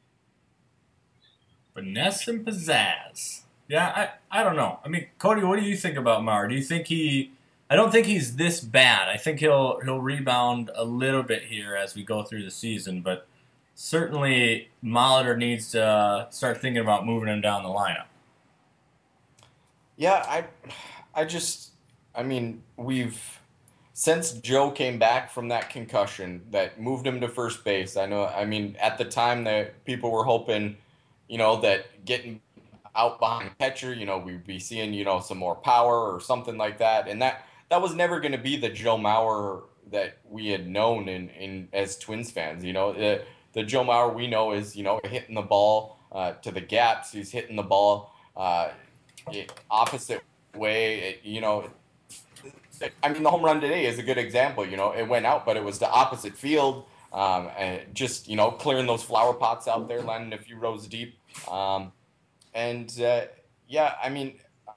Finesse and pizzazz. Yeah, I, I don't know. I mean, Cody, what do you think about Mauer? Do you think he... I don't think he's this bad. I think he'll he'll rebound a little bit here as we go through the season, but certainly Molitor needs to uh, start thinking about moving him down the lineup. Yeah, I, I just, I mean, we've since Joe came back from that concussion that moved him to first base. I know, I mean, at the time that people were hoping, you know, that getting out behind catcher, you know, we'd be seeing, you know, some more power or something like that, and that that was never going to be the Joe Mauer that we had known in, in as Twins fans. You know, the, the Joe Mauer we know is, you know, hitting the ball uh, to the gaps. He's hitting the ball uh, it, opposite way. It, you know, I mean, the home run today is a good example. You know, it went out, but it was to opposite field. Um, and just, you know, clearing those flower pots out there, landing a few rows deep. Um, and uh, yeah, I mean,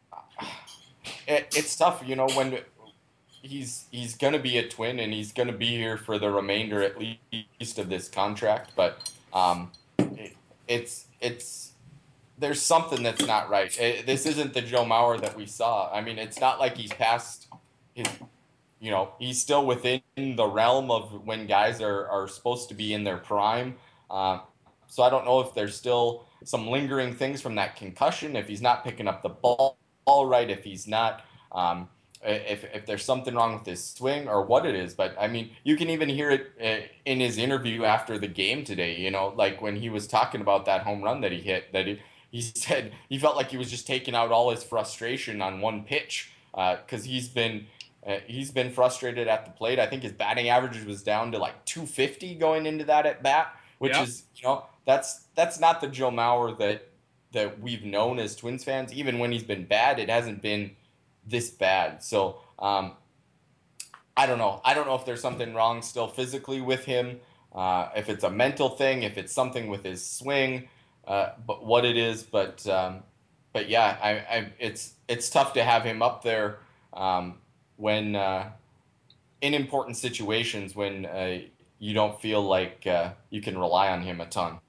it, it's tough, you know, when he's he's going to be a Twin and he's going to be here for the remainder at least of this contract, but um, it, it's it's there's something that's not right. It, this isn't the Joe Mauer that we saw. I mean, it's not like he's past his, you know, he's still within the realm of when guys are, are supposed to be in their prime. Um, so I don't know if there's still some lingering things from that concussion, if he's not picking up the ball, ball right, if he's not, um, if, if there's something wrong with his swing or what it is. But I mean, you can even hear it uh, in his interview after the game today, you know, like when he was talking about that home run that he hit, that he, he said he felt like he was just taking out all his frustration on one pitch because uh, he's been uh, he's been frustrated at the plate. I think his batting average was down to like two fifty going into that at bat, which Yep. is, you know, that's that's not the Joe Mauer that that we've known as Twins fans. Even when he's been bad, it hasn't been this bad. So um, I don't know. I don't know if there's something wrong still physically with him, uh, if it's a mental thing, if it's something with his swing, uh, but what it is. But um, but yeah, I, I it's it's tough to have him up there um, when uh, in important situations when uh, you don't feel like uh, you can rely on him a ton.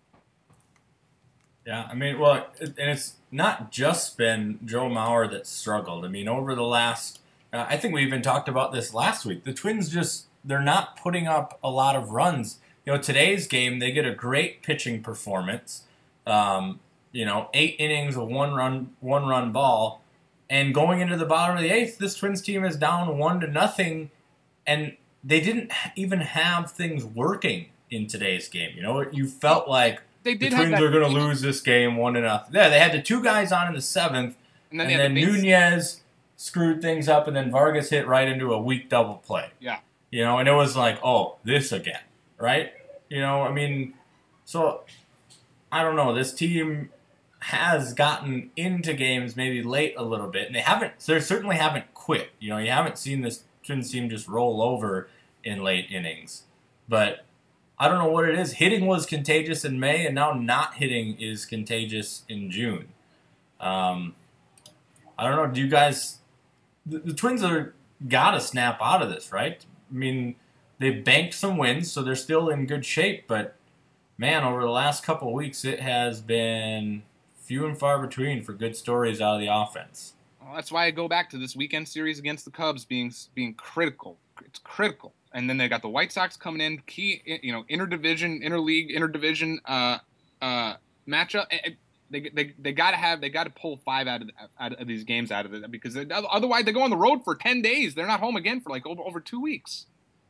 Yeah, I mean, well, it, and it's not just been Joe Mauer that struggled. I mean, over the last, uh, I think we even talked about this last week. The Twins just, they're not putting up a lot of runs. You know, today's game, they get a great pitching performance. Um, you know, eight innings of one run, one run ball, and going into the bottom of the eighth, this Twins team is down one to nothing, and they didn't even have things working in today's game. You know, you felt like They the did have Twins that, are going to lose this game one to nothing. Yeah, they had the two guys on in the seventh, and then, and they then had the base, Nunez screwed things up, and then Vargas hit right into a weak double play. yeah. You know, and it was like, oh, this again, right? You know, I mean, so I don't know. This team has gotten into games maybe late a little bit, and they haven't. They certainly haven't quit. You know, you haven't seen this Twins team just roll over in late innings, but I don't know what it is. Hitting was contagious in May, and now not hitting is contagious in June. Um, I don't know. Do you guys? The, the Twins are gotta snap out of this, right? I mean, they banked some wins, so they're still in good shape. But man, over the last couple of weeks, it has been few and far between for good stories out of the offense. Well, that's why I go back to this weekend series against the Cubs being being critical. It's critical. And then they got the White Sox coming in, key, you know, interdivision, interleague, interdivision uh, uh, matchup. They they they got to have they got to pull five out of out of these games out of it because they, otherwise they go on the road for ten days. They're not home again for like over over two weeks.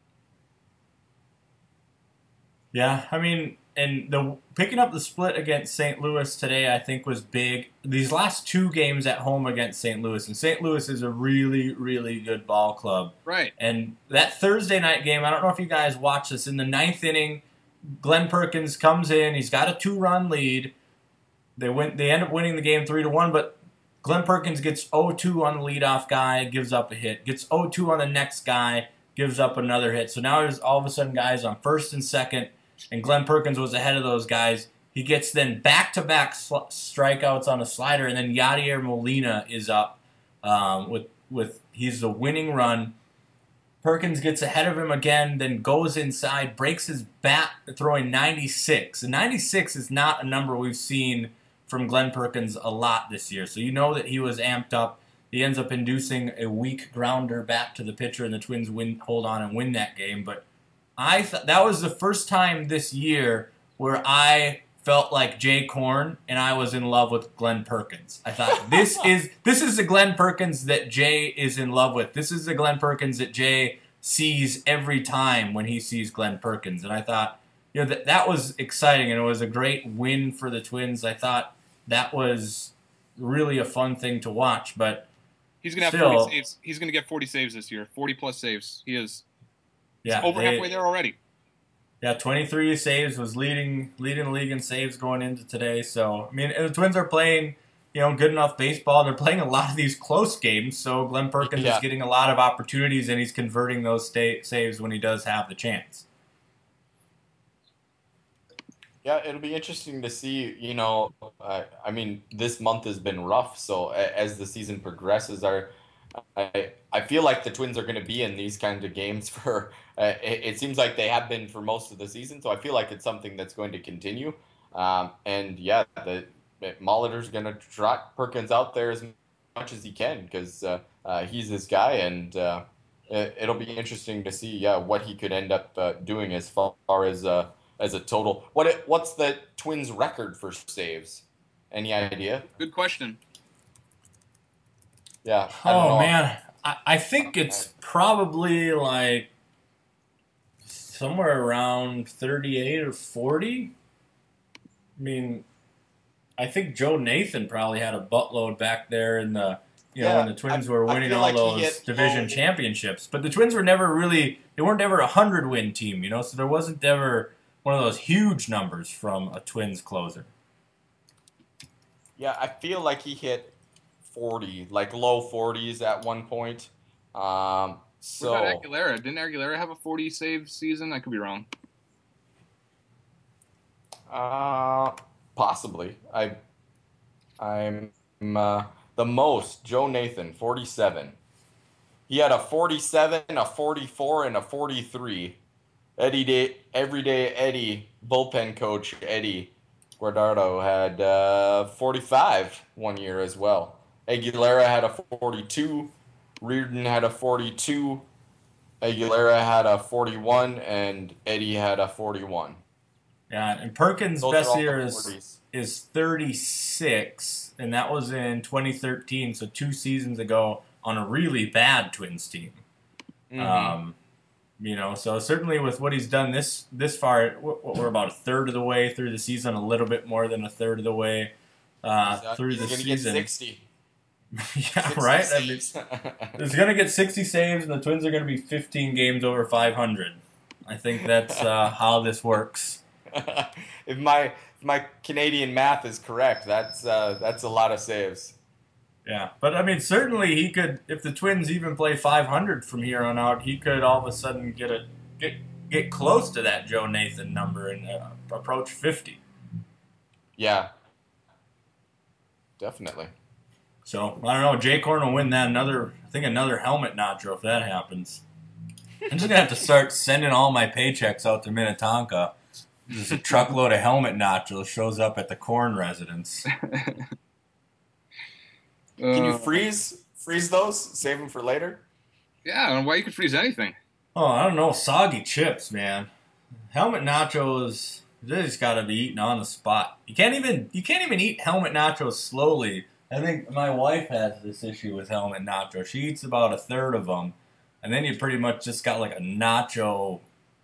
Yeah, I mean, and the picking up the split against Saint Louis today, I think, was big. These last two games at home against Saint Louis, and Saint Louis is a really, really good ball club. Right. And that Thursday night game, I don't know if you guys watched this. In the ninth inning, Glenn Perkins comes in. He's got a two-run lead. They win. They end up winning the game three to one, but Glenn Perkins gets oh two on the leadoff guy, gives up a hit. Gets oh two on the next guy, gives up another hit. So now there's all of a sudden guys on first and second. And Glenn Perkins was ahead of those guys. He gets then back-to-back sl- strikeouts on a slider, and then Yadier Molina is up um, with with he's the winning run. Perkins gets ahead of him again, then goes inside, breaks his bat, throwing ninety-six. And ninety-six is not a number we've seen from Glenn Perkins a lot this year. So you know that he was amped up. He ends up inducing a weak grounder back to the pitcher, and the Twins win, hold on and win that game. But I th- that was the first time this year where I felt like Jay Korn and I was in love with Glenn Perkins. I thought this is this is the Glenn Perkins that Jay is in love with. This is the Glenn Perkins that Jay sees every time when he sees Glenn Perkins. And I thought, you know, that that was exciting, and it was a great win for the Twins. I thought that was really a fun thing to watch. But he's gonna have still, forty saves. He's gonna get forty saves this year. Forty plus saves. He is. Yeah, over they, halfway there already. Yeah, twenty-three saves, was leading leading the league in saves going into today. So, I mean, the Twins are playing, you know, good enough baseball. They're playing a lot of these close games, so Glenn Perkins yeah. is getting a lot of opportunities, and he's converting those sta- saves when he does have the chance. Yeah, it'll be interesting to see, you know, uh, I mean, this month has been rough, so a- as the season progresses, our I I feel like the Twins are going to be in these kinds of games for. Uh, it, it seems like they have been for most of the season, so I feel like it's something that's going to continue. Um, and yeah, the Molitor's going to trot Perkins out there as much as he can because uh, uh, he's his guy, and uh, it, it'll be interesting to see yeah what he could end up uh, doing as far as uh, as a total. What it, what's the Twins' record for saves? Any idea? Good question. Yeah. I don't Oh know. man, I, I think it's probably like somewhere around thirty-eight or forty. I mean, I think Joe Nathan probably had a buttload back there in the you know Yeah, when the Twins I- were I winning feel all like he those hit division low- championships. But the Twins were never really they weren't ever a hundred win team, you know, so there wasn't ever one of those huge numbers from a Twins closer. Yeah, I feel like he hit forty, like low forties at one point. Um, What about so Aguilera? Didn't Aguilera have a forty save season? I could be wrong. uh, possibly. I I'm uh, the most Joe Nathan, forty-seven. He had a forty-seven, a forty-four, and a forty-three. Eddie Day, everyday Eddie, bullpen coach Eddie Guardado had uh, forty-five one year as well. Aguilera had a forty-two. Reardon had a forty-two. Aguilera had a forty-one, and Eddie had a forty-one. Yeah, and Perkins' Those are best all year the is forties. is thirty-six, and that was in twenty thirteen, so two seasons ago on a really bad Twins team. Mhm. Um, you know, so certainly with what he's done this this far, we're we're about a third of the way through the season, a little bit more than a third of the way uh, He's, uh, through he's the gonna season. get sixty. yeah, sixty right. I mean, saves. he's going to get sixty saves, and the Twins are going to be fifteen games over five hundred. I think that's uh, how this works. if my if my Canadian math is correct, that's uh, that's a lot of saves. Yeah, but I mean, certainly he could. If the Twins even play five hundred from here on out, he could all of a sudden get a get get close to that Joe Nathan number and uh, approach fifty. Yeah, definitely. So I don't know. Jay Corn will win that another. I think another helmet notcher if that happens. I'm just gonna have to start sending all my paychecks out to Minnetonka. There's a truckload of helmet notchos shows up at the Corn residence. Can you Uh, freeze freeze those? Save them for later. Yeah, I don't know why you could freeze anything. Oh, I don't know. Soggy chips, man. Helmet nachos, they just got to be eaten on the spot. You can't even you can't even eat helmet nachos slowly. I think my wife has this issue with helmet nachos. She eats about a third of them, and then you pretty much just got like a nacho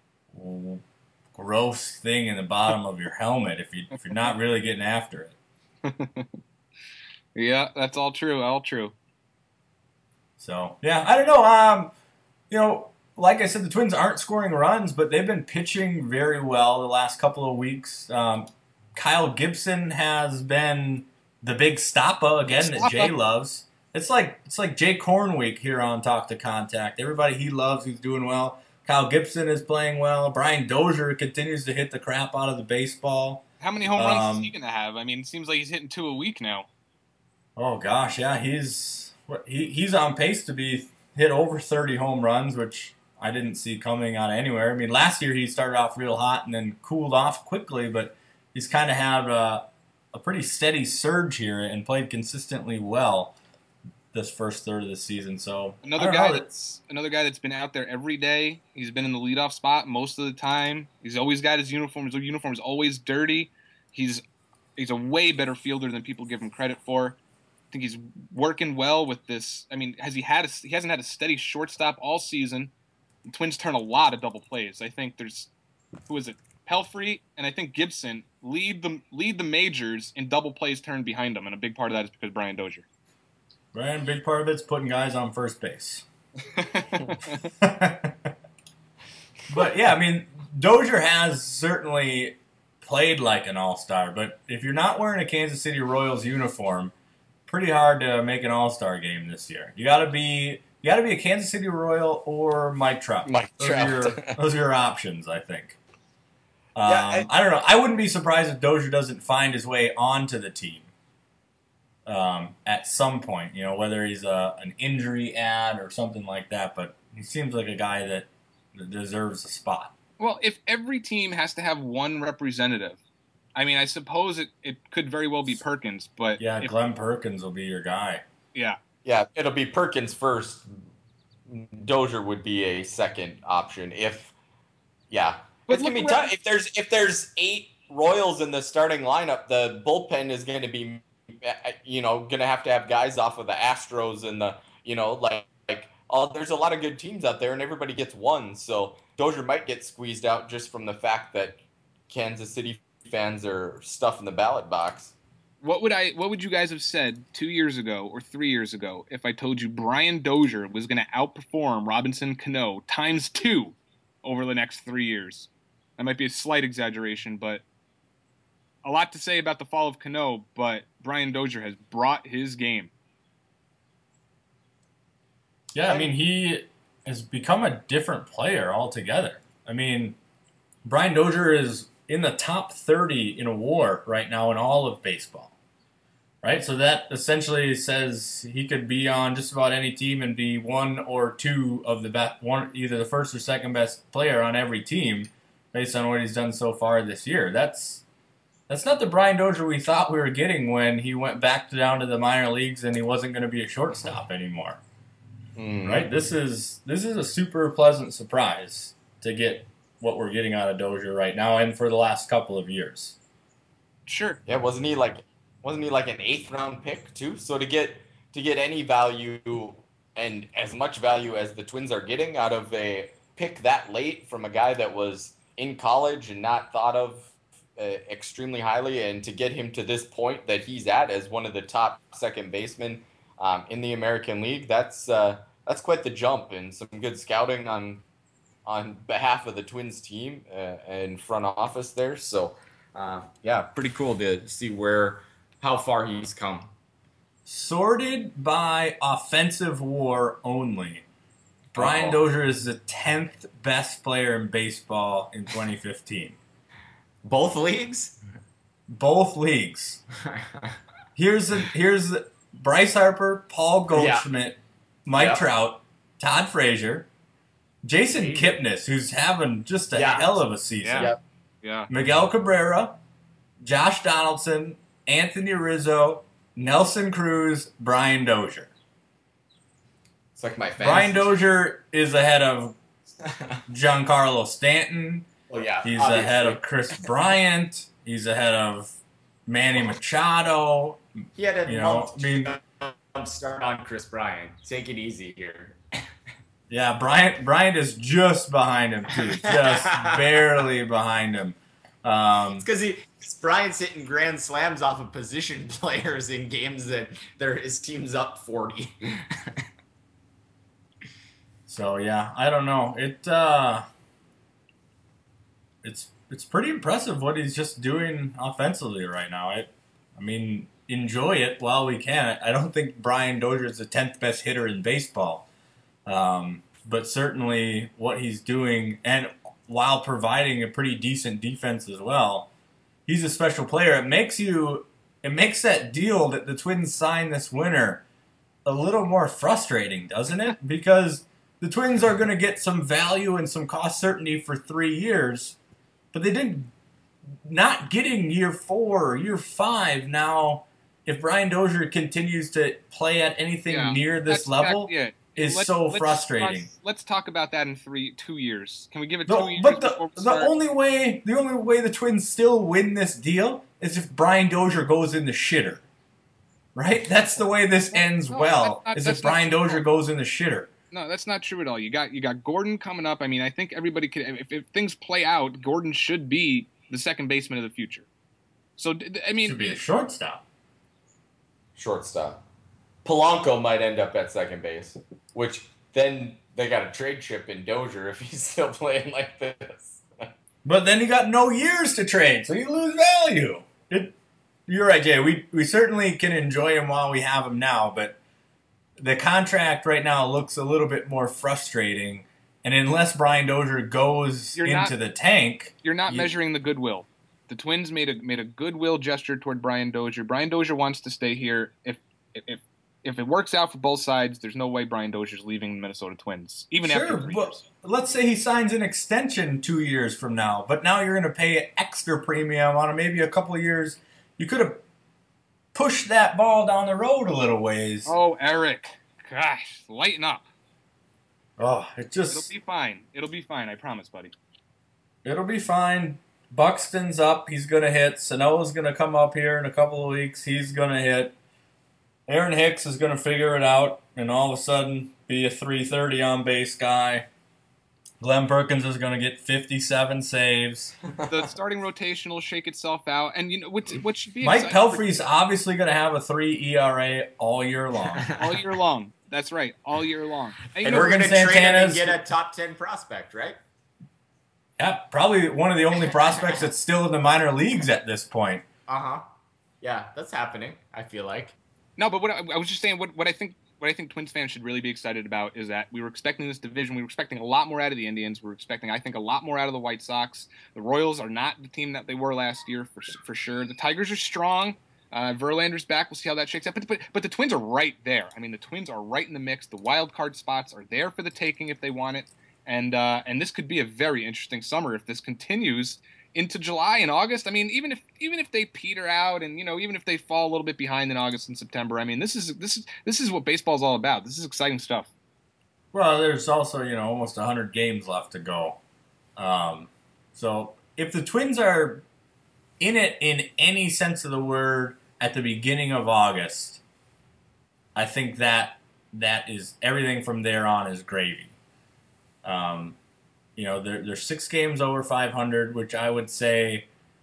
gross thing in the bottom of your helmet if you if you're not really getting after it. Yeah, that's all true. All true. So yeah, I don't know. Um, you know, like I said, the Twins aren't scoring runs, but they've been pitching very well the last couple of weeks. Um, Kyle Gibson has been the big stoppa again that Jay Stoppa. loves. It's like it's like Jay Corn week here on Talk to Contact. Everybody he loves, who's doing well. Kyle Gibson is playing well. Brian Dozier continues to hit the crap out of the baseball. How many home runs Um, is he going to have? I mean, it seems like he's hitting two a week now. Oh gosh, yeah, he's he he's on pace to be hit over thirty home runs, which I didn't see coming out of anywhere. I mean, last year he started off real hot and then cooled off quickly, but he's kind of had a, a pretty steady surge here and played consistently well this first third of the season. So I Another don't guy know, that's another guy that's been out there every day. He's been in the leadoff spot most of the time. He's always got his uniform. His uniform is always dirty. He's he's a way better fielder than people give him credit for. I think he's working well with this. I mean, has he had a, he hasn't had a steady shortstop all season. The Twins turn a lot of double plays. I think there's who is it? Pelfrey and I think Gibson lead the lead the majors in double plays turned behind them, and a big part of that is because Brian Dozier. Brian, big part of it's putting guys on first base. But yeah, I mean, Dozier has certainly played like an all-star, but if you're not wearing a Kansas City Royals uniform, pretty hard to make an all-star game this year. You got to be you got to be a Kansas City Royal or Mike Trout. Mike those Trout. Are your, those are your options, I think. Um, Yeah, I- I don't know. I wouldn't be surprised if Dozier doesn't find his way onto the team um, at some point. You know, whether he's a, an injury ad or something like that. But he seems like a guy that, that deserves a spot. Well, if every team has to have one representative, I mean, I suppose it, it could very well be Perkins, but Yeah, if, Glenn Perkins will be your guy. yeah. Yeah, it'll be Perkins first. Dozier would be a second option if, yeah, But it's gonna be look tough. around- If there's if there's eight Royals in the starting lineup, the bullpen is going to be, you know, going to have to have guys off of the Astros and the, you know, like like all. There's a lot of good teams out there, and everybody gets one. So Dozier might get squeezed out just from the fact that Kansas City fans are stuffing the ballot box. What would I? What would you guys have said two years ago or three years ago if I told you Brian Dozier was going to outperform Robinson Cano times two over the next three years? That might be a slight exaggeration, but a lot to say about the fall of Cano. But Brian Dozier has brought his game. Yeah, I mean, he has become a different player altogether. I mean, Brian Dozier is in the top thirty in WAR right now in all of baseball. Right? So that essentially says he could be on just about any team and be one or two of the best, one, either the first or second best player on every team based on what he's done so far this year. That's that's not the Brian Dozier we thought we were getting when he went back down to the minor leagues and he wasn't going to be a shortstop anymore. Mm. Right? This is this is a super pleasant surprise to get what we're getting out of Dozier right now and for the last couple of years. Sure. Yeah, wasn't he like wasn't he like an eighth round pick too? So to get to get any value and as much value as the Twins are getting out of a pick that late from a guy that was in college and not thought of uh, extremely highly, and to get him to this point that he's at as one of the top second basemen um, in the American League, that's uh, that's quite the jump, and some good scouting on on behalf of the Twins team uh, and front office there. So uh, yeah, pretty cool to see where how far he's come. Sorted by offensive WAR only, Brian Oh. Dozier is the tenth best player in baseball in twenty fifteen. Both leagues? Both leagues. Here's a, here's the, Bryce Harper, Paul Goldschmidt, Mike Yeah. Trout, Todd Frazier, Jason Kipnis, who's having just a Yeah. hell of a season. Yeah. Yeah. Miguel Cabrera, Josh Donaldson, Anthony Rizzo, Nelson Cruz, Brian Dozier. It's like my fantasy. Brian Dozier is ahead of Giancarlo Stanton. Well, yeah, He's obviously. ahead of Chris Bryant. He's ahead of Manny Machado. He had a You know, month I mean, jump start on Chris Bryant. Take it easy here. yeah, Bryant Bryant is just behind him too, just barely behind him. Um, It's because he Bryant's hitting grand slams off of position players in games that their his team's up forty. so yeah, I don't know. It uh, it's it's pretty impressive what he's just doing offensively right now. I, I mean, enjoy it while we can. I don't think Brian Dozier is the tenth best hitter in baseball, um, but certainly what he's doing, and while providing a pretty decent defense as well, he's a special player. It makes you, it makes that deal that the Twins signed this winter a little more frustrating, doesn't it? Because the Twins are going to get some value and some cost certainty for three years, but they didn't. Not getting year four or year five now. If Brian Dozier continues to play at anything Yeah. near this That's level, exactly it. is Let's- so let's- frustrating. Let's, let's talk about that in three, two years. Can we give it No, two years? but the, before we the start? only way the only way the Twins still win this deal is if Brian Dozier goes in the shitter. Right? That's the way this ends No, well. that's not- is that's if not Brian true. Dozier goes in the shitter. No, that's not true at all. You got you got Gordon coming up. I mean, I think everybody could. If, if things play out, Gordon should be the second baseman of the future. So d- d- I mean, Should be a shortstop. Shortstop. Polanco might end up at second base, which then they got a trade chip in Dozier if he's still playing like this. But then you got no years to trade, so you lose value. It, you're right, Jay. We we certainly can enjoy him while we have him now, but the contract right now looks a little bit more frustrating. And unless Brian Dozier goes You're into not- the tank, you're not you- measuring the goodwill. The Twins made a made a goodwill gesture toward Brian Dozier. Brian Dozier wants to stay here. If if if it works out for both sides, there's no way Brian Dozier's leaving the Minnesota Twins, even Sure, after three but years. let's say he signs an extension two years from now, but now you're going to pay extra premium on maybe a couple of years. You could have pushed that ball down the road a little ways. Oh, Eric, gosh, lighten up. Oh, it It'll just be fine. It'll be fine. I promise, buddy. it'll be fine. Buxton's up. He's going to hit. Sanoa's going to come up here in a couple of weeks. He's going to hit. Aaron Hicks is going to figure it out and all of a sudden be a three thirty on base guy. Glenn Perkins is going to get fifty-seven saves. The starting rotation will shake itself out, and you know what? What should be Mike exciting for- Pelfrey's obviously going to have a three E R A all year long. all year long. That's right, all year long. And, you And know, we're going to trade him and Santana's- get a top ten prospect, right? Yeah, probably one of the only prospects that's still in the minor leagues at this point. Uh-huh. Yeah, that's happening, I feel like. No, but what I, I was just saying, what, what I think, what I think Twins fans should really be excited about is that we were expecting this division. We were expecting a lot more out of the Indians. We were expecting, I think, a lot more out of the White Sox. The Royals are not the team that they were last year for for sure. The Tigers are strong. Uh, Verlander's back. We'll see how that shakes out. But, but but the Twins are right there. I mean, the Twins are right in the mix. The wild card spots are there for the taking if they want it. And uh, and this could be a very interesting summer if this continues into July and August. I mean, even if even if they peter out and you know even if they fall a little bit behind in August and September, I mean, this is this is this is what baseball's all about. This is exciting stuff. Well, there's also, you know, almost one hundred games left to go. Um, so if the Twins are in it in any sense of the word at the beginning of August, I think that that is everything from there on is gravy. Um, you know, they're, they're six games over five hundred, which I would say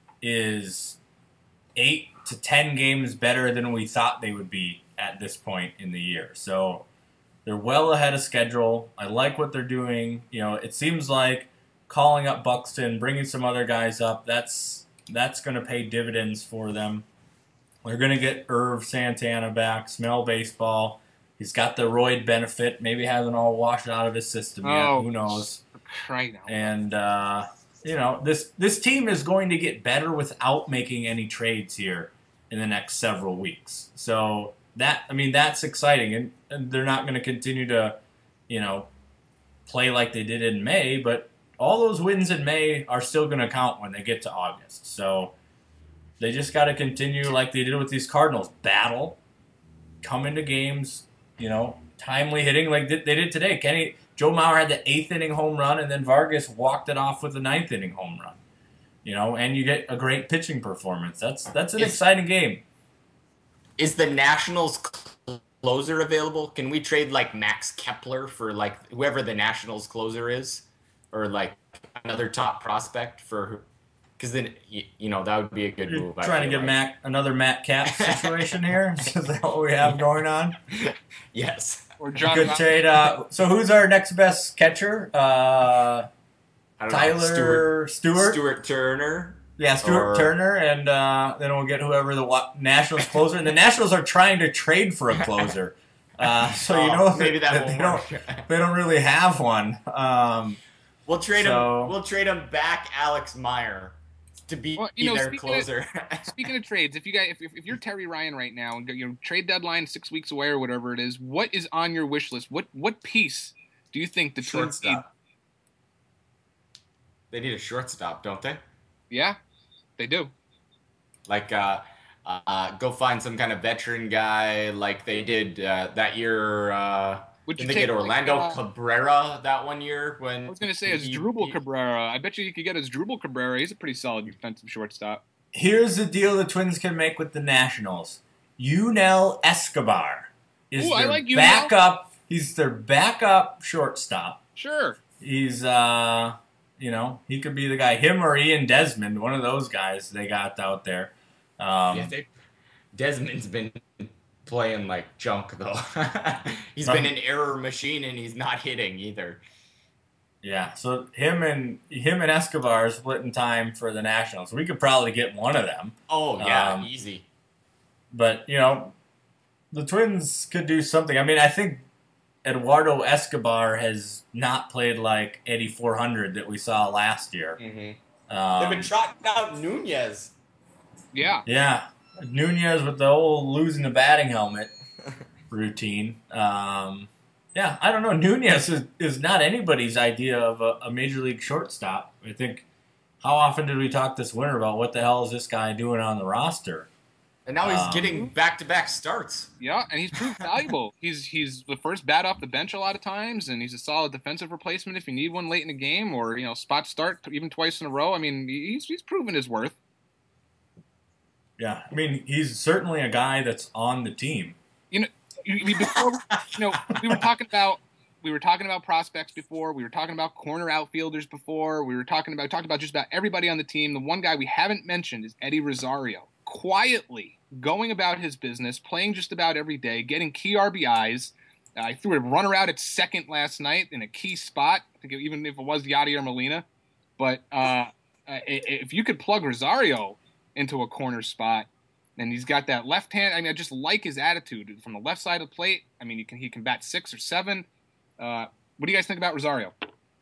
is eight to ten games better than we thought they would be at this point in the year. So they're well ahead of schedule. I like what they're doing. You know, it seems like calling up Buxton, bringing some other guys up, that's that's going to pay dividends for them. They're going to get Irv Santana back, smell baseball. He's got the roid benefit. Maybe hasn't all washed out of his system yet. Oh, Who knows? Right now. And uh, you know, this this team is going to get better without making any trades here in the next several weeks. So that I mean that's exciting, and, and they're not going to continue to, you know, play like they did in May, but all those wins in May are still going to count when they get to August. So they just got to continue like they did with these Cardinals. Battle, come into games, you know, timely hitting like they did today. Kenny Joe Mauer had the eighth inning home run, and then Vargas walked it off with the ninth inning home run. You know, and you get a great pitching performance. That's that's an Is- exciting game. Is the Nationals closer available? Can we trade like Max Kepler for like whoever the Nationals closer is, or like another top prospect for? Because then you, you know that would be a good You're move. I trying to feel get like. Matt another Matt Cap situation here. Is that what we have going on? Yes. Or John Good Mount- trade. Uh, so who's our next best catcher? Uh, I don't know, Tyler Stuart, Stewart. Stuart Turner. Yeah, Stuart or- Turner, and uh, then we'll get whoever the wa- Nationals closer. And the Nationals are trying to trade for a closer, uh, so you Oh, know maybe that, that won't they don't work. they don't really have one. Um, We'll trade So- him. We'll trade him back, Alex Meyer, to be, Well, you know, their speaking of- closer. Speaking of trades, if you guys, if, if if you're Terry Ryan right now and your trade deadline six weeks away or whatever it is, what is on your wish list? What what piece do you think the Twins need? Shortstop. They need a shortstop, don't they? Yeah, they do. Like, uh, uh, go find some kind of veteran guy, like they did uh, that year. Uh, Would did you they take get Orlando like, uh, Cabrera that one year when I was gonna say as he- Drupal he- Cabrera. I bet you you could get as Drupal Cabrera. He's a pretty solid defensive shortstop. here's the deal: the Twins can make with the Nationals. Yunel Escobar is Ooh, I their like Yunel. backup. He's their backup shortstop. Sure. He's, uh, you know, he could be the guy. Him or Ian Desmond, one of those guys they got out there. Um, Yeah, they, Desmond's been playing like junk though. He's Um, been an error machine and he's not hitting either. yeah, so him and him and Escobar are splitting time for the Nationals. We could probably get one of them, Oh yeah, Um, easy. but you know, the Twins could do something. I mean, I think Eduardo Escobar has not played like Eddie four hundred that we saw last year. Mm-hmm. Um, They've been trotting out Nunez. Yeah. Yeah, Nunez with the old losing the batting helmet. routine. Um, yeah, I don't know. Nunez is, is not anybody's idea of a, a major league shortstop. I think, how often did we talk this winter about what the hell is this guy doing on the roster? And now he's Um, getting back-to-back starts. Yeah, and he's proved valuable. He's he's the first bat off the bench a lot of times, and he's a solid defensive replacement if you need one late in the game, or you know, spot start even twice in a row. I mean, he's he's proven his worth. Yeah, I mean, he's certainly a guy that's on the team. You know, we, before you know, we were talking about we were talking about prospects before. We were talking about corner outfielders before. We were talking about talked about just about everybody on the team. The one guy we haven't mentioned is Eddie Rosario. Quietly going about his business, playing just about every day, getting key R B Is. Uh, I threw a runner out at second last night in a key spot. I think even if it was Yadier Molina. But uh, if you could plug Rosario into a corner spot, and he's got that left hand. I mean, I just like his attitude from the left side of the plate. I mean, he can he can bat six or seven. Uh, what do you guys think about Rosario?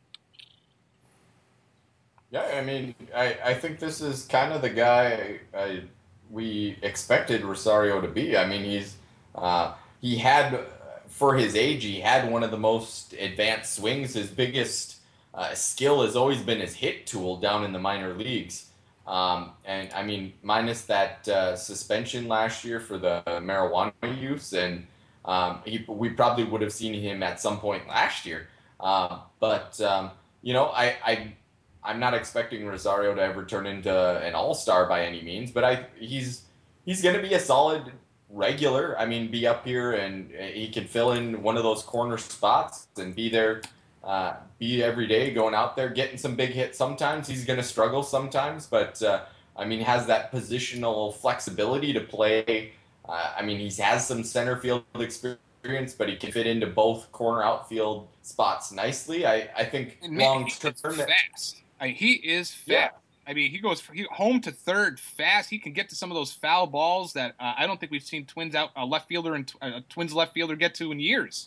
Yeah, I mean, I, I think this is kind of the guy I, we expected Rosario to be. I mean, he's uh, he had, for his age, he had one of the most advanced swings. His biggest uh, skill has always been his hit tool down in the minor leagues. Um, and I mean, minus that uh, suspension last year for the marijuana use, and um, he, we probably would have seen him at some point last year. Uh, but um, you know, I, I I'm not expecting Rosario to ever turn into an all-star by any means, but I he's he's going to be a solid regular. I mean, be up here and he can fill in one of those corner spots and be there. Uh, be every day going out there getting some big hits. Sometimes he's going to struggle sometimes, but uh, I mean, has that positional flexibility to play. Uh, I mean, he has some center field experience, but he can fit into both corner outfield spots nicely. I, I think And man, long he term, gets fast. I mean, he is fast. Yeah. I mean, he goes he, home to third fast. He can get to some of those foul balls that uh, I don't think we've seen Twins out a left fielder and uh, Twins left fielder get to in years.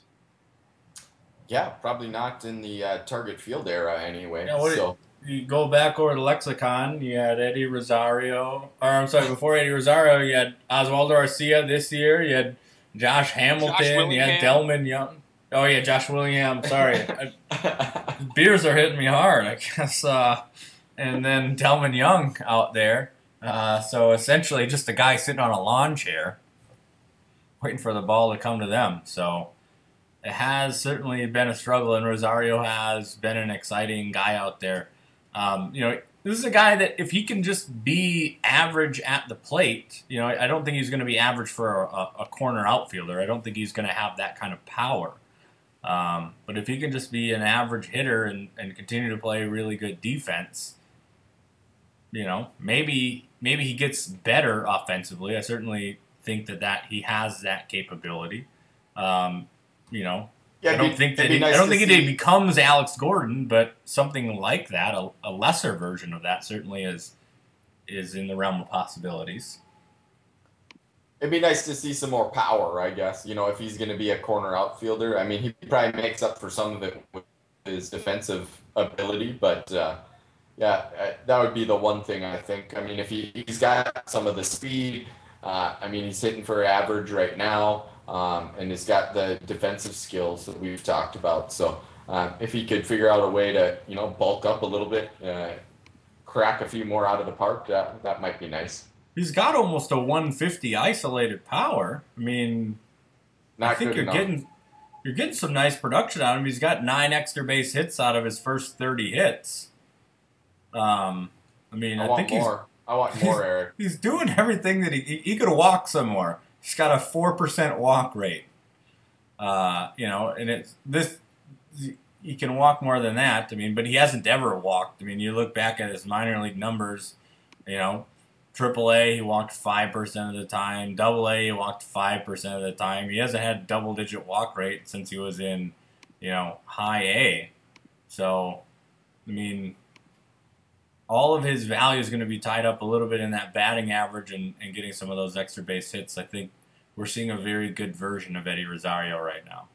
yeah, probably not in the uh, target field era anyway. Yeah, what so. You go back over to Lexicon, you had Eddie Rosario, or I'm sorry, before Eddie Rosario, you had Oswaldo Arcia this year, you had Josh Hamilton, Josh you had Delman Young. Oh, yeah, Josh William, sorry. I, beers are hitting me hard, I guess. Uh, and then Delman Young out there. Uh, so essentially just a guy sitting on a lawn chair waiting for the ball to come to them. So it has certainly been a struggle, and Rosario has been an exciting guy out there. Um, you know, this is a guy that if he can just be average at the plate, you know, I don't think he's going to be average for a, a corner outfielder. I don't think he's going to have that kind of power. Um, but if he can just be an average hitter and, and continue to play really good defense, you know, maybe maybe he gets better offensively. I certainly think that, that he has that capability. Um, you know, Yeah, I don't be, think that he, nice I don't to think see. he becomes Alex Gordon, but something like that, a, a lesser version of that, certainly is is in the realm of possibilities. It'd be nice to see some more power, I guess. You know, if he's going to be a corner outfielder, I mean, he probably makes up for some of it with his defensive ability. But uh, yeah, uh, that would be the one thing I think. I mean, if he he's got some of the speed, uh, I mean, he's hitting for average right now. Um, and he's got the defensive skills that we've talked about. So uh, if he could figure out a way to, you know, bulk up a little bit, uh, crack a few more out of the park, that that might be nice. He's got almost a one fifty isolated power. I mean, Not I think good you're enough. getting you're getting some nice production out of him. He's got nine extra base hits out of his first thirty hits. Um, I mean, I, I, want think he's more. I want more, Eric. he's doing everything that he he, he could walk some more. He's got a four percent walk rate. Uh, you know, and it's this. He can walk more than that. I mean, but he hasn't ever walked. I mean, you look back at his minor league numbers. You know, Triple A he walked five percent of the time. Double A he walked five percent of the time. He hasn't had double digit walk rate since he was in, you know, high A. So, I mean, all of his value is going to be tied up a little bit in that batting average and, and getting some of those extra base hits. I think we're seeing a very good version of Eddie Rosario right now.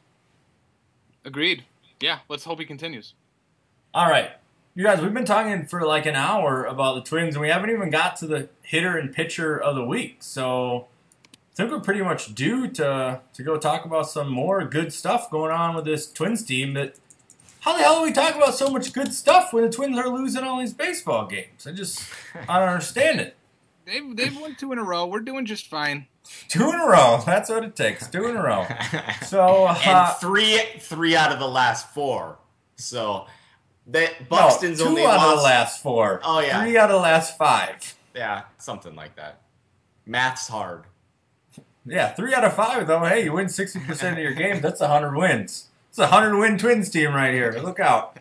Agreed. Yeah, let's hope he continues. All right. You guys, we've been talking for like an hour about the Twins, and we haven't even got to the hitter and pitcher of the week. So think we're pretty much due to to go talk about some more good stuff going on with this Twins team. That how the hell are we talking about so much good stuff when the Twins are losing all these baseball games? I just I don't understand it. They've they've won two in a row. We're doing just fine. Two in a row. That's what it takes. Two in a row. So uh, and three three out of the last four. So the Buxton's no, two only out lost of the last four. Oh yeah, three out of the last five. Yeah, something like that. Math's hard. Yeah, three out of five though. Hey, you win sixty percent of your games. That's a hundred wins. It's a hundred win Twins team right here. Look out.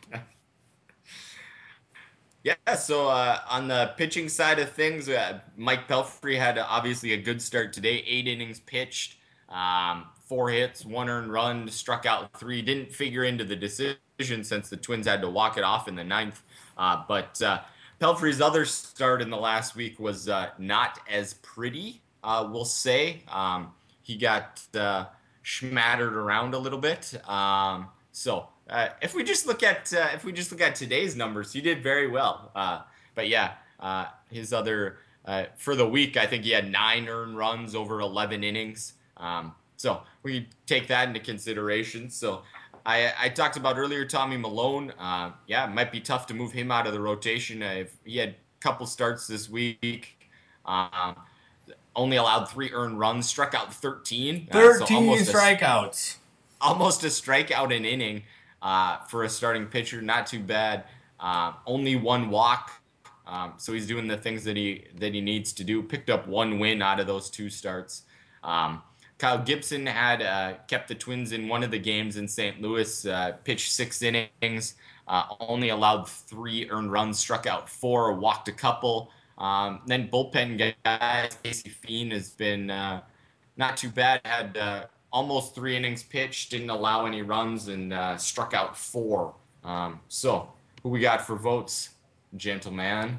Yeah, so uh, on the pitching side of things, uh, Mike Pelfrey had uh, obviously a good start today. Eight innings pitched, um, four hits, one earned run, struck out three. Didn't figure into the decision since the Twins had to walk it off in the ninth. Uh, but uh, Pelfrey's other start in the last week was uh, not as pretty, uh, we'll say. Um, he got uh, schmattered around a little bit. Um, so. Uh, if we just look at uh, if we just look at today's numbers, he did very well. Uh, but yeah, uh, his other uh, for the week, I think he had nine earned runs over eleven innings. Um, so we take that into consideration. So I, I talked about earlier Tommy Milone. Uh, yeah, it might be tough to move him out of the rotation. Uh, if he had a couple starts this week. Um, only allowed three earned runs, struck out thirteen. Thirteen uh, so almost strikeouts. A, almost a strikeout an inning. Uh, for a starting pitcher, not too bad. Uh, only one walk, um, so he's doing the things that he that he needs to do. Picked up one win out of those two starts. Um, Kyle Gibson had uh, kept the Twins in one of the games in Saint Louis. Uh, pitched six innings, uh, only allowed three earned runs, struck out four, walked a couple. Um, then bullpen guys, Casey Fien has been uh, not too bad. Had uh, almost three innings pitched, didn't allow any runs, and uh, struck out four. Um, so, who we got for votes, gentleman?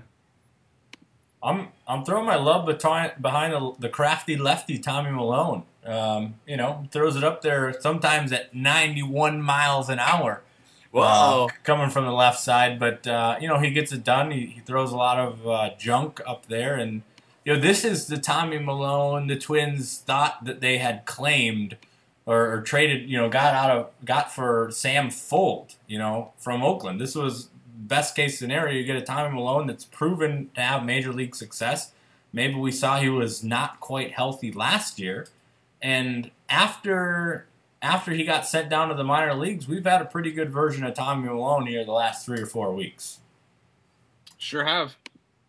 I'm I'm throwing my love behind behind the, the crafty lefty Tommy Milone. Um, you know, throws it up there sometimes at ninety-one miles an hour. Whoa! Uh, coming from the left side, but uh, you know he gets it done. He, he throws a lot of uh, junk up there, and you know this is the Tommy Milone the Twins thought that they had claimed. Or, or traded, you know, got out of got for Sam Fuld, you know, from Oakland. This was best case scenario. You get a Tommy Milone that's proven to have major league success. Maybe we saw he was not quite healthy last year, and after after he got sent down to the minor leagues, we've had a pretty good version of Tommy Milone here the last three or four weeks. Sure have.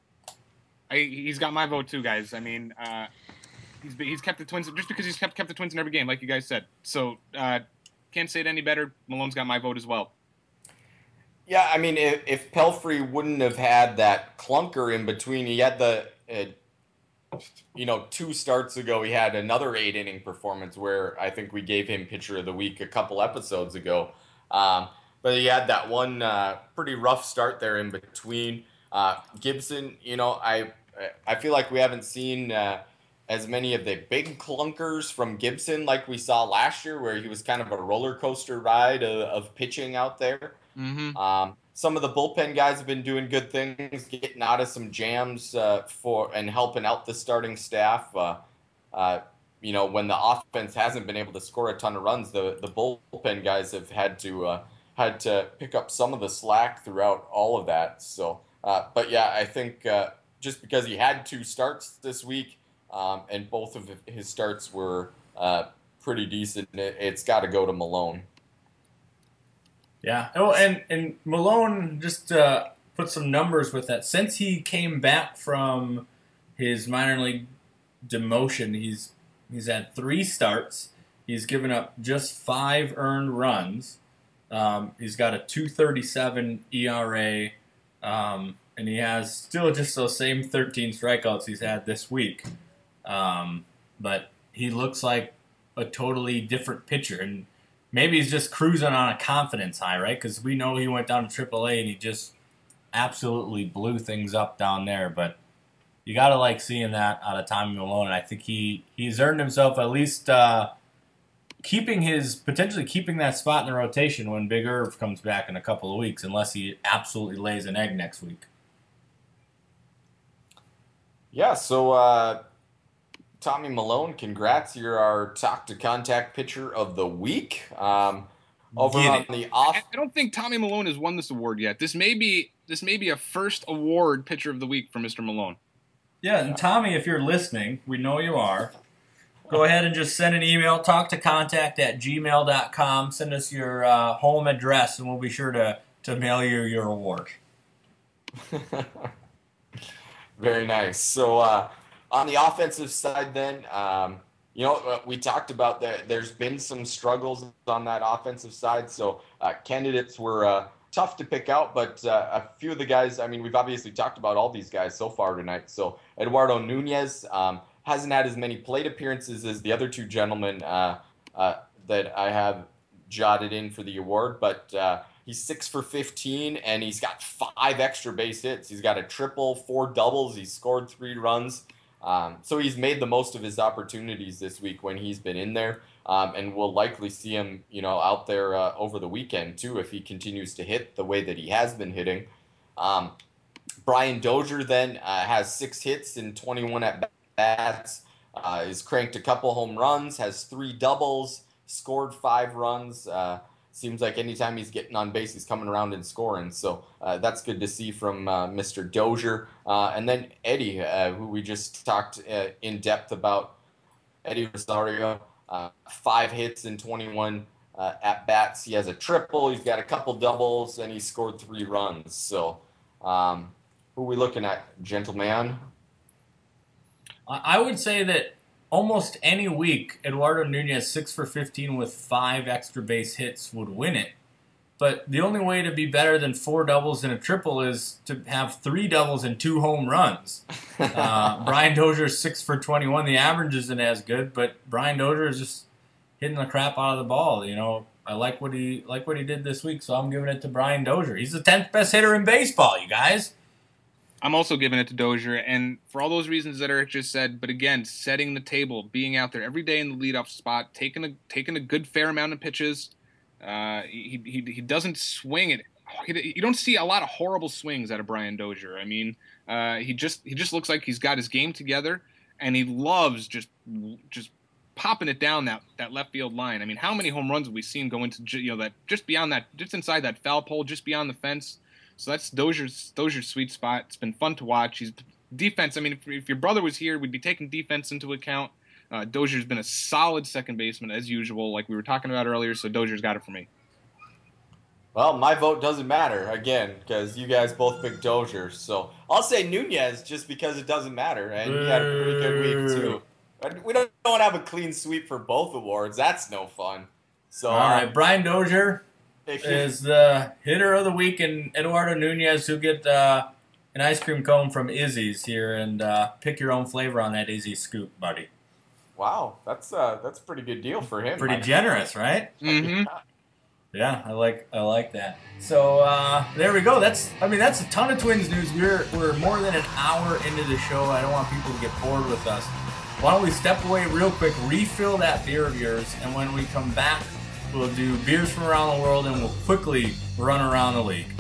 I, he's got my vote too, guys. I mean. Uh... He's he's kept the Twins just because he's kept kept the Twins in every game, like you guys said. So uh, can't say it any better. Malone's got my vote as well. Yeah, I mean, if, if Pelfrey wouldn't have had that clunker in between, he had the, uh, you know, two starts ago, he had another eight inning performance where I think we gave him pitcher of the week a couple episodes ago. Um, but he had that one uh, pretty rough start there in between. Uh, Gibson, you know, I I feel like we haven't seen. Uh, as many of the big clunkers from Gibson like we saw last year, where he was kind of a roller coaster ride of, of pitching out there. Mm-hmm. Um, some of the bullpen guys have been doing good things, getting out of some jams uh, for and helping out the starting staff. Uh, uh, you know, when the offense hasn't been able to score a ton of runs, the, the bullpen guys have had to uh, had to pick up some of the slack throughout all of that. So, uh, but yeah, I think uh, just because he had two starts this week, Um, and both of his starts were uh, pretty decent. It, it's got to go to Milone. Yeah. Oh, and, and Milone, just uh, put some numbers with that. Since he came back from his minor league demotion, he's he's had three starts. He's given up just five earned runs. Um, he's got a two thirty-seven E R A, um, and he has still just those same thirteen strikeouts he's had this week. Um, but he looks like a totally different pitcher, and maybe he's just cruising on a confidence high, right? Because we know he went down to triple A and he just absolutely blew things up down there. But you got to like seeing that out of Tommy Milone. And I think he, he's earned himself at least uh, keeping his potentially keeping that spot in the rotation when Big Irv comes back in a couple of weeks, unless he absolutely lays an egg next week. Yeah, so uh, Tommy Malone, congrats. You're our Talk to Contact pitcher of the week. Um, over Get on it. the off. I I don't think Tommy Malone has won this award yet. This may be this may be a first award pitcher of the week for Mister Malone. Yeah, and Tommy, if you're listening, we know you are. Go ahead and just send an email, talk to contact at gmail dot com. Send us your uh, home address, and we'll be sure to, to mail you your award. Very nice. So uh, on the offensive side, then, um, you know, uh, we talked about that. There's been some struggles on that offensive side. So uh, candidates were uh, tough to pick out, but uh, a few of the guys. I mean, we've obviously talked about all these guys so far tonight. So Eduardo Nunez um, hasn't had as many plate appearances as the other two gentlemen uh, uh, that I have jotted in for the award, but. Uh, He's six for fifteen, and he's got five extra base hits. He's got a triple, four doubles. He's scored three runs. Um, so he's made the most of his opportunities this week when he's been in there, um, and we'll likely see him, you know, out there uh, over the weekend too if he continues to hit the way that he has been hitting. Um, Brian Dozier then uh, has six hits and twenty-one at bats. Uh, he's cranked a couple home runs, has three doubles, scored five runs. Uh, Seems like anytime he's getting on base, he's coming around and scoring. So uh, that's good to see from uh, Mister Dozier. Uh, and then Eddie, uh, who we just talked uh, in depth about, Eddie Rosario, uh, five hits and twenty-one uh, at-bats. He has a triple, he's got a couple doubles, and he scored three runs. So um, who are we looking at, gentleman? I would say that almost any week, Eduardo Nunez, six for fifteen with five extra base hits, would win it. But the only way to be better than four doubles and a triple is to have three doubles and two home runs. Uh, Brian Dozier, six for twenty-one. The average isn't as good, but Brian Dozier is just hitting the crap out of the ball. You know, I like what he like what he did this week, so I'm giving it to Brian Dozier. He's the tenth best hitter in baseball, you guys. I'm also giving it to Dozier, and for all those reasons that Eric just said, but again, setting the table, being out there every day in the leadoff spot, taking a taking a good fair amount of pitches. Uh, he, he he doesn't swing it. You don't see a lot of horrible swings out of Brian Dozier. I mean, uh, he just he just looks like he's got his game together, and he loves just just popping it down that, that left field line. I mean, how many home runs have we seen go into, you know, that just beyond that, just inside that foul pole, just beyond the fence? So that's Dozier's Dozier's sweet spot. It's been fun to watch. He's defense. I mean, if, if your brother was here, we'd be taking defense into account. Uh, Dozier's been a solid second baseman as usual, like we were talking about earlier. So Dozier's got it for me. Well, my vote doesn't matter again because you guys both picked Dozier. So I'll say Nunez just because it doesn't matter, and he had a pretty good week too. We don't, don't have a clean sweep for both awards. That's no fun. So all right, Brian Dozier if you, is the hitter of the week, and Eduardo Nunez, who get uh, an ice cream cone from Izzy's here, and uh, pick your own flavor on that Izzy scoop, buddy. Wow, that's uh, that's a pretty good deal for him. Pretty generous, right? Mm-hmm. Yeah, I like I like that. So uh, there we go. That's I mean that's a ton of Twins news. We're we're more than an hour into the show. I don't want people to get bored with us. Why don't we step away real quick, refill that beer of yours, and when we come back, we'll do beers from around the world, and we'll quickly run around the league.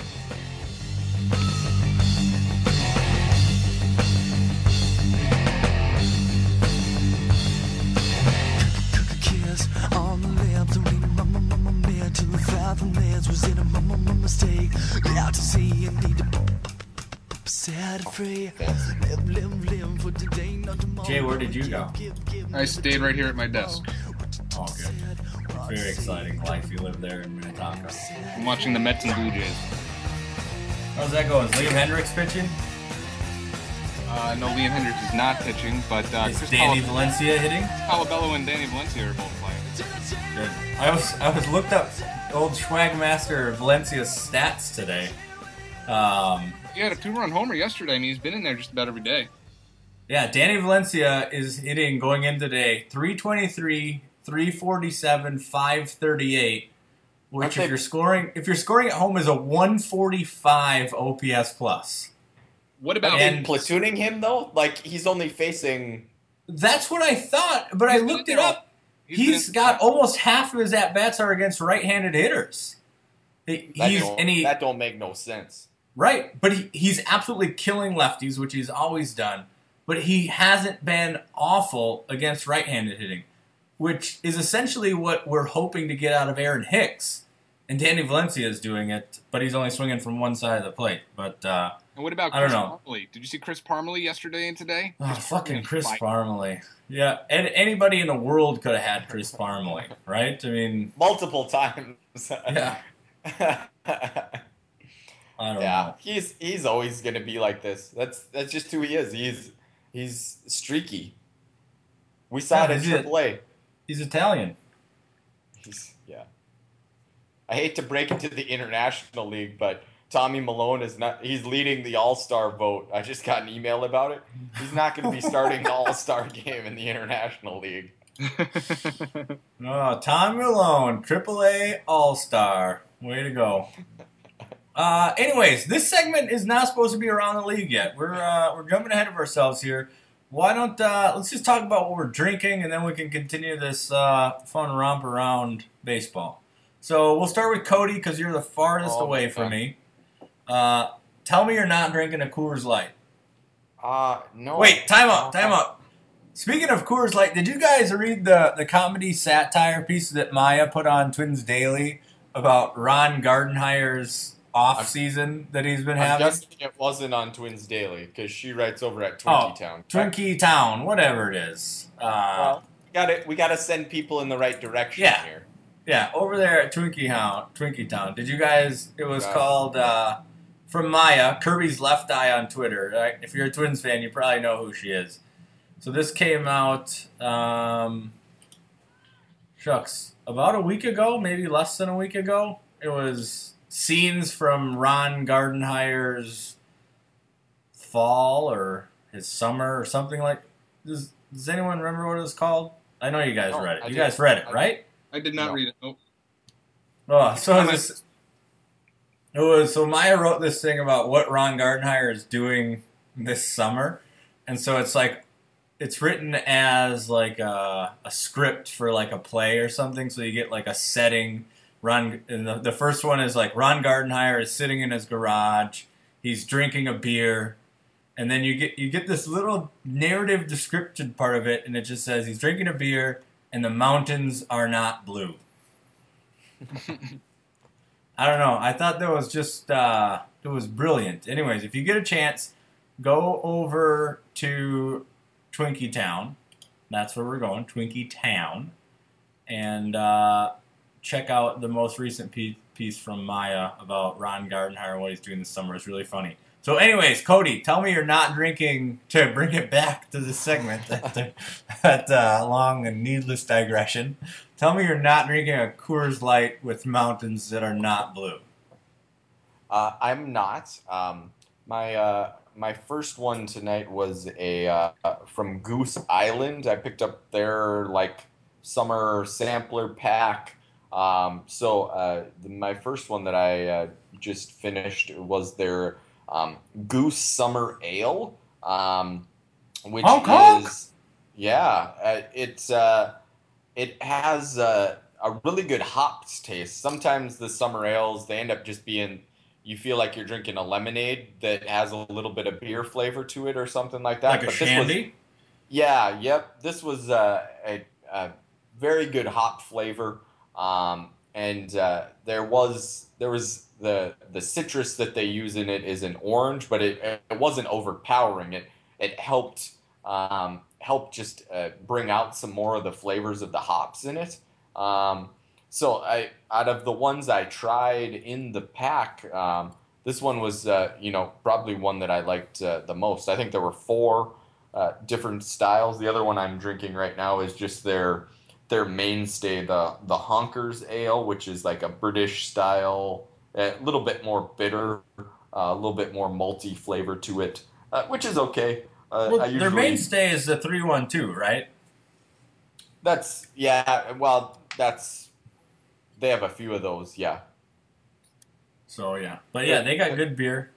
On the left, and reading my mama man till the five from lands was in a mama mistake. Out to sea and need to set it free. Live, live, live for today, not tomorrow. Jay, where did you go? I stayed right here at my desk. Oh, good. Very exciting life you live there in Minnetonka. I'm watching the Mets and Blue Jays. How's that going? Is Liam Hendricks pitching? Uh, no, Liam Hendricks is not pitching, but uh, Is Chris Danny Colab- Valencia hitting? Colabello and Danny Valencia are both playing. Good. I was I was looked up old Schwagmaster Valencia's stats today. Um, He had a two-run homer yesterday. I mean, he's been in there just about every day. yeah, Danny Valencia is hitting going in today three twenty-three, three forty-seven, five thirty-eight, which Aren't if they- you're scoring if you're scoring at home is a one forty-five O P S plus. What about And- platooning him though, like he's only facing. That's what I thought, but I He's been looked in it there up. He's He's been- got almost half of his at bats are against right-handed hitters. He- That He's don't, and he that don't make no sense. right, but he, he's absolutely killing lefties, which he's always done. but he hasn't been awful against right-handed hitting, which is essentially what we're hoping to get out of Aaron Hicks. And Danny Valencia is doing it, but he's only swinging from one side of the plate. But uh, And what about I don't Chris know. Parmelee? Did you see Chris Parmelee yesterday and today? oh, fucking Parmelee Chris fight. Parmelee. Yeah, and anybody in the world could have had Chris Parmelee, right? I mean, Multiple times. yeah, I don't yeah, know. he's he's always gonna be like this. That's that's just who he is. He's he's streaky. We saw Yeah, it in he's a- Triple A. He's Italian. He's yeah. I hate to break it to the International League, but Tommy Malone is not. He's leading the All Star vote. I just got an email about it. He's not going to be starting the All Star game in the International League. Oh, Tom Malone, Triple A All-Star. Way to go. Uh, anyways, this segment is not supposed to be around the league yet. We're uh, we're jumping ahead of ourselves here. Why don't uh, let's just talk about what we're drinking, and then we can continue this uh, fun romp around baseball. So we'll start with Cody because you're the farthest Oh, away okay. from me. Uh, tell me you're not drinking a Coors Light. Uh no. Wait, time up, time up. Speaking of Coors Light, did you guys read the, the comedy satire piece that Maya put on Twins Daily about Ron Gardenhire's off season that he's been I'm having? guessing it wasn't on Twins Daily because she writes over at Oh, Twinkie Town. Twinkie Town, whatever it is. Uh, Well, we got to we got to send people in the right direction Yeah. here. yeah, over there at Twinkie Town. Twinkie Town. Did you guys? It was Right. called uh, from Maya, Kirby's Left Eye on Twitter. Right? If you're a Twins fan, you probably know who she is. So this came out, um, shucks, about a week ago, maybe less than a week ago. It was scenes from Ron Gardenhire's fall or his summer or something like. Does Does anyone remember what it was called? I know you guys No, read it. I you did. guys read it, I- right? I did not No. read it. Nope. Oh, so this, it was so Maya wrote this thing about what Ron Gardenhire is doing this summer, and so it's like it's written as like a, a script for like a play or something. So you get like a setting. Ron, and the, the first one is like Ron Gardenhire is sitting in his garage, he's drinking a beer, and then you get you get this little narrative description part of it, and it just says he's drinking a beer and the mountains are not blue. I don't know. I thought that was just, uh, it was brilliant. Anyways, if you get a chance, go over to Twinkie Town. That's where we're going, Twinkie Town. And uh, check out the most recent piece, piece from Maya about Ron Gardenhire and what he's doing this summer. It's really funny. So anyways, Cody, tell me you're not drinking, to bring it back to the segment, that, that uh, long and needless digression. Tell me you're not drinking a Coors Light with mountains that are not blue. Uh, I'm not. Um, my uh, my first one tonight was a uh, from Goose Island. I picked up their like summer sampler pack. Um, so uh, the, my first one that I uh, just finished was their um, Goose Summer Ale, um, which Honk, honk. is yeah, uh, it's uh, it has uh, a really good hops taste. Sometimes the summer ales they end up just being you feel like you're drinking a lemonade that has a little bit of beer flavor to it or something like that. Like a But this was- shandy? yeah, yep. This was uh, a, a very good hop flavor, um, and uh, there was there was the the citrus that they use in it is an orange, but it it wasn't overpowering. It it helped um, helped just uh, bring out some more of the flavors of the hops in it. Um, so I out of the ones I tried in the pack, um, this one was uh, you know probably one that I liked uh, the most. I think there were four. Uh, different styles. The other one I'm drinking right now is just their their mainstay, the the Honkers Ale, which is like a British style, a little bit more bitter, uh, a little bit more malty flavor to it, uh, which is okay. Uh, Well, I usually, their mainstay is the three one two, right? That's yeah. Well, that's they have a few of those. Yeah. So, yeah. But, yeah, they got good beer.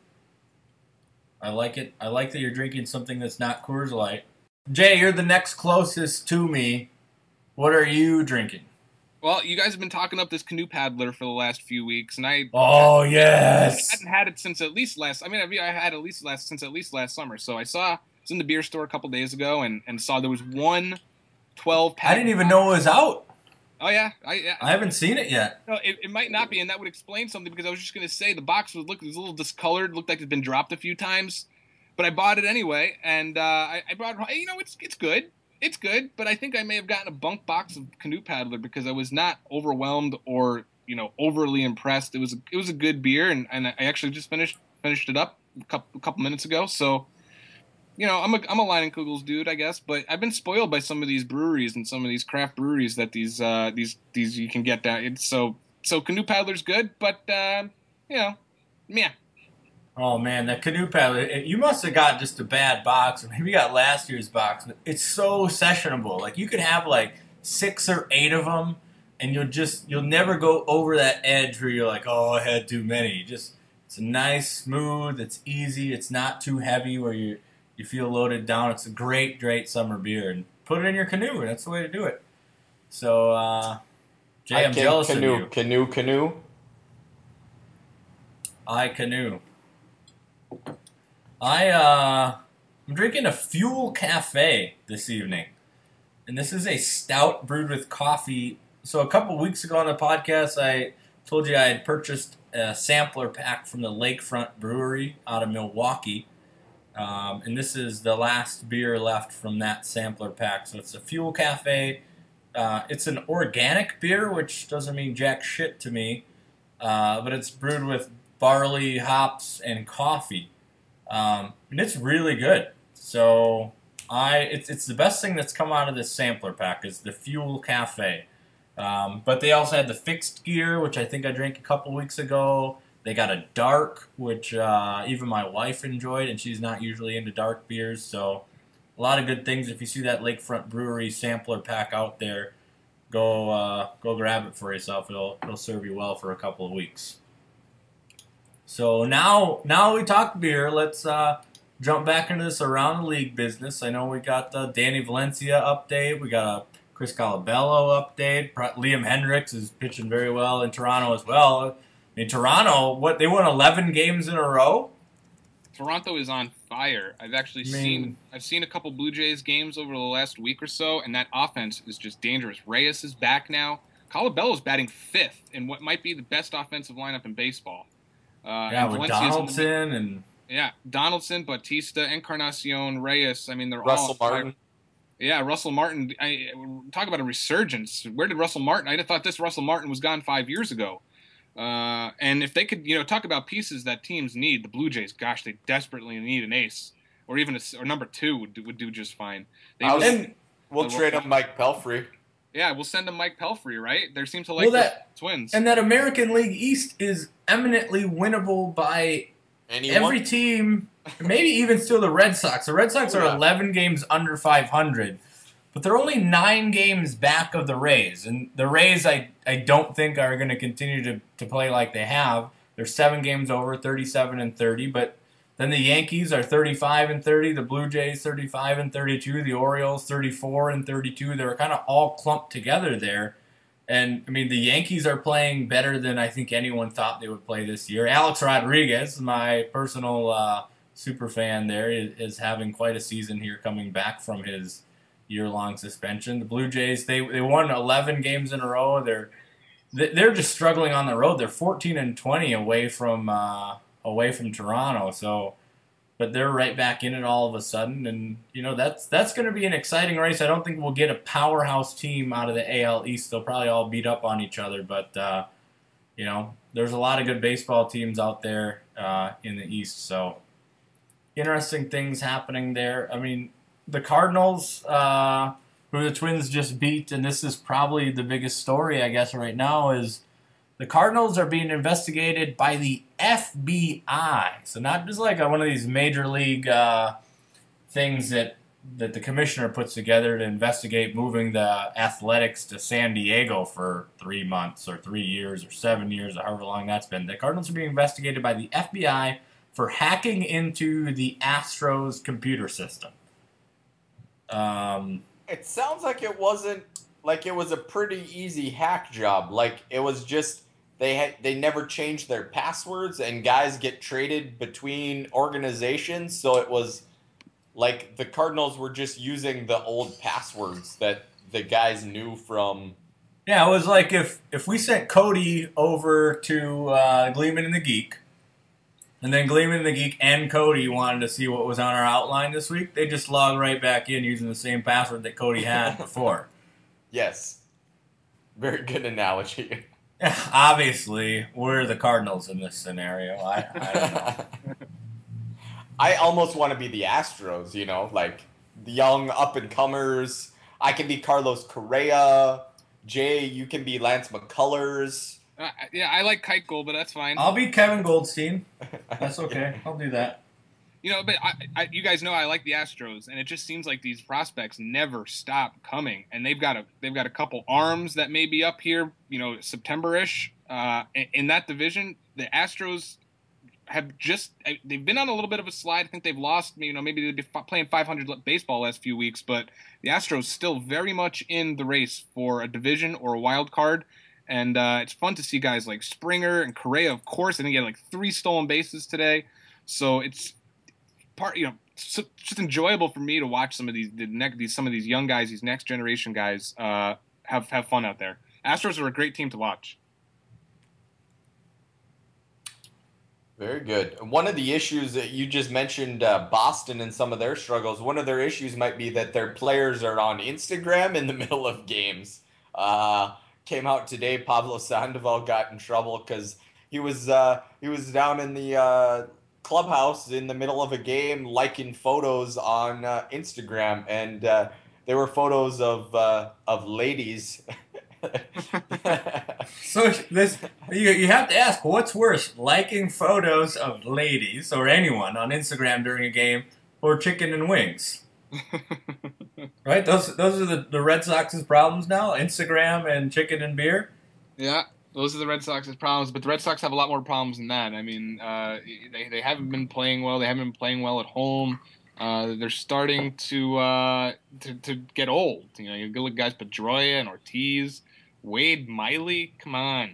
I like it. I like that you're drinking something that's not Coors Light. Jay, you're the next closest to me. What are you drinking? Well, you guys have been talking up this canoe paddler for the last few weeks, and I Oh, I yes. hadn't had it since at least last. I mean, I've I had at least last since at least last summer. So I saw was in the beer store a couple days ago and, and saw there was one twelve pack. I didn't even know it was out. Oh yeah, I yeah. I haven't seen it yet. No, it, it might not be, and that would explain something because I was just going to say the box was look it was a little discolored, looked like it's been dropped a few times, but I bought it anyway, and uh, I, I brought it. You know, it's it's good, it's good, but I think I may have gotten a bunk box of Canoe Paddler because I was not overwhelmed or you know overly impressed. It was a, it was a good beer, and, and I actually just finished finished it up a couple, a couple minutes ago, so. You know, I'm a I'm a Leinenkugels dude, I guess, but I've been spoiled by some of these breweries and some of these craft breweries that these uh, these these you can get down. It's so so Canoe Paddler's good, but uh, you know, yeah. Oh man, that Canoe Paddler! You must have got just a bad box, or maybe you got last year's box. It's so sessionable. Like you could have like six or eight of them, and you'll just you'll never go over that edge where you're like, oh, I had too many. Just it's nice, smooth. It's easy. It's not too heavy where you. You feel loaded down. It's a great, great summer beer, and put it in your canoe. That's the way to do it. So, uh, Jay, I I'm can jealous canoe, of you. Canoe, canoe. I canoe. I uh, I'm drinking a Fuel Cafe this evening, and this is a stout brewed with coffee. So a couple weeks ago on the podcast, I told you I had purchased a sampler pack from the Lakefront Brewery out of Milwaukee. Um, and this is the last beer left from that sampler pack. So it's a Fuel Cafe. Uh, it's an organic beer, which doesn't mean jack shit to me. Uh, but it's brewed with barley, hops, and coffee. Um, and it's really good. So I it's, it's the best thing that's come out of this sampler pack is the Fuel Cafe. Um, but they also had the Fixed Gear, which I think I drank a couple weeks ago. They got a dark, which uh, even my wife enjoyed, and she's not usually into dark beers. So a lot of good things. If you see that Lakefront Brewery sampler pack out there, go uh, go grab it for yourself. It'll it'll serve you well for a couple of weeks. So now now we talked beer. Let's uh, jump back into this around the league business. I know we got the Danny Valencia update. We got a Chris Colabello update. Liam Hendriks is pitching very well in Toronto as well. I mean, Toronto, what they won eleven games in a row. Toronto is on fire. I've actually I mean, seen I've seen a couple Blue Jays games over the last week or so, and that offense is just dangerous. Reyes is back now. Colabello's batting fifth in what might be the best offensive lineup in baseball. Uh, yeah, and with Valencia's Donaldson and yeah, Donaldson, Bautista, Encarnacion, Reyes. I mean, they're Russell all Martin. Yeah, Russell Martin. I talk about a resurgence. Where did Russell Martin? I'd have thought this Russell Martin was gone five years ago. Uh, and if they could, you know, talk about pieces that teams need, the Blue Jays, gosh, they desperately need an ace, or even a or number two would do, would do just fine. They I was- was- and we'll Uh, trade him Mike Pelfrey. yeah, we'll send them Mike Pelfrey, right? They seem to like Well, the that- Twins. and that American League East is eminently winnable by Anyone? every team, maybe even still the Red Sox. The Red Sox Oh, are yeah. eleven games under five hundred, but they're only nine games back of the Rays. And the Rays, I, I don't think are going to continue to, to play like they have. They're seven games over, thirty-seven and thirty. But then the Yankees are thirty-five and thirty. The Blue Jays thirty-five and thirty-two. The Orioles thirty-four and thirty-two. They're kind of all clumped together there. And, I mean, the Yankees are playing better than I think anyone thought they would play this year. Alex Rodriguez, my personal uh, super fan there, is, is having quite a season here coming back from his year-long suspension. The Blue Jays, they they won eleven games in a row. They're they're just struggling on the road. They're fourteen and twenty away from uh, away from Toronto. So, but they're right back in it all of a sudden, and you know that's that's going to be an exciting race. I don't think we'll get a powerhouse team out of the A L East. They'll probably all beat up on each other, but uh, you know there's a lot of good baseball teams out there uh, in the East. So, interesting things happening there. I mean. The Cardinals, uh, who the Twins just beat, and this is probably the biggest story, I guess, right now, is the Cardinals are being investigated by the F B I. So not just like a, one of these major league uh, things that, that the commissioner puts together to investigate moving the Athletics to San Diego for three months or three years or seven years or however long that's been. The Cardinals are being investigated by the F B I for hacking into the Astros computer system. Um, It sounds like it wasn't like it was a pretty easy hack job. Like it was just they had they never changed their passwords and guys get traded between organizations, so it was like the Cardinals were just using the old passwords that the guys knew from. Yeah, it was like if, if we sent Cody over to uh, Gleeman and the Geek, and then Gleeman and the Geek and Cody wanted to see what was on our outline this week, they just log right back in using the same password that Cody had before. Yes. Very good analogy. Yeah, obviously, we're the Cardinals in this scenario. I, I don't know. I almost want to be the Astros, you know, like the young up and comers. I can be Carlos Correa. Jay, you can be Lance McCullers. Uh, yeah, I like Keuchel, but that's fine. I'll be Kevin Goldstein. That's okay. I'll do that. You know, but I, I, you guys know I like the Astros, and it just seems like these prospects never stop coming, and they've got a they've got a couple arms that may be up here, you know, September-ish. Uh, in, in that division, the Astros have just they've been on a little bit of a slide. I think they've lost, you know, maybe they've been playing five hundred baseball last few weeks, but the Astros still very much in the race for a division or a wild card. And uh, it's fun to see guys like Springer and Correa, of course. I think he had like three stolen bases today. So it's part, you know, so, just enjoyable for me to watch some of these, the ne- these, some of these young guys, these next generation guys, uh, have have fun out there. Astros are a great team to watch. Very good. One of the issues that you just mentioned, uh, Boston and some of their struggles, one of their issues might be that their players are on Instagram in the middle of games. Uh, came out today, Pablo Sandoval got in trouble because he was uh, he was down in the uh, clubhouse in the middle of a game liking photos on uh, Instagram, and uh, they were photos of uh, of ladies. So this you, you have to ask, what's worse, liking photos of ladies or anyone on Instagram during a game, or chicken and wings? Right? Those those are the, the Red Sox's problems now, Instagram and chicken and beer. Yeah, those are the Red Sox's problems, but the Red Sox have a lot more problems than that. I mean, uh, they they haven't been playing well. They haven't been playing well at home. Uh, they're starting to, uh, to to get old. You know, you look at guys Pedroia and Ortiz, Wade Miley. Come on.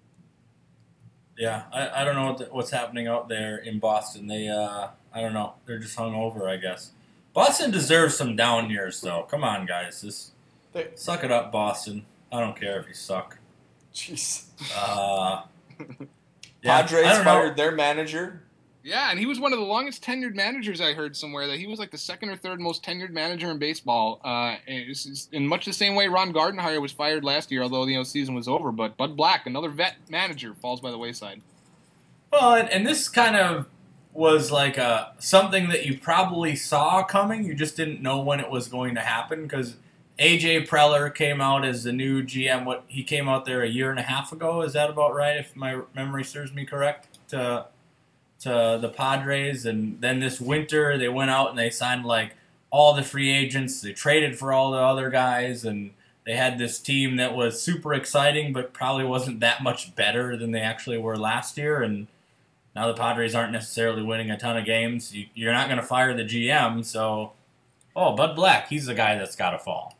Yeah, I, I don't know what the, what's happening out there in Boston. They uh, I don't know. They're just hungover, I guess. Boston deserves some down years, though. Come on, guys. Just They- suck it up, Boston. I don't care if you suck. Jeez. Uh, yeah, I Padres don't know. fired their manager. Yeah, and he was one of the longest tenured managers I heard somewhere. That he was like the second or third most tenured manager in baseball. Uh, it's, it's in much the same way Ron Gardenhire was fired last year, although the you know, season was over. But Bud Black, another vet manager, falls by the wayside. Well, and, and this kind of was like a, something that you probably saw coming. You just didn't know when it was going to happen because A J Preller came out as the new G M. What he came out there a year and a half ago. Is that about right? If my memory serves me correct, to to the Padres, and then this winter they went out and they signed like all the free agents. They traded for all the other guys, and they had this team that was super exciting, but probably wasn't that much better than they actually were last year. And now the Padres aren't necessarily winning a ton of games. You, you're not going to fire the G M, so oh, Bud Black, he's the guy that's got to fall.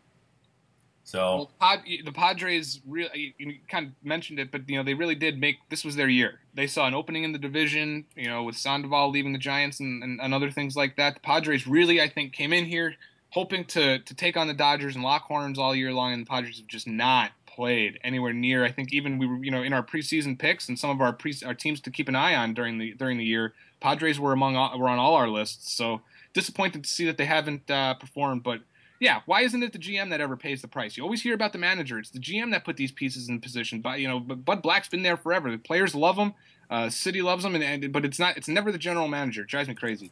So Well, Pod, the Padres really, you kind of mentioned it, but you know they really did make this was their year. They saw an opening in the division, you know, with Sandoval leaving the Giants and, and, and other things like that. The Padres really, I think, came in here hoping to to take on the Dodgers and lock horns all year long, and the Padres have just not played anywhere near. I think even we were, you know, in our preseason picks and some of our pre our teams to keep an eye on during the during the year, Padres were among all, were on all our lists. So disappointed to see that they haven't uh, performed, but. Yeah, why isn't it the G M that ever pays the price? You always hear about the manager. It's the G M that put these pieces in position. But you know, but Bud Black's been there forever. The players love him. Uh, City loves him, and, and but it's not. It's never the general manager. It drives me crazy.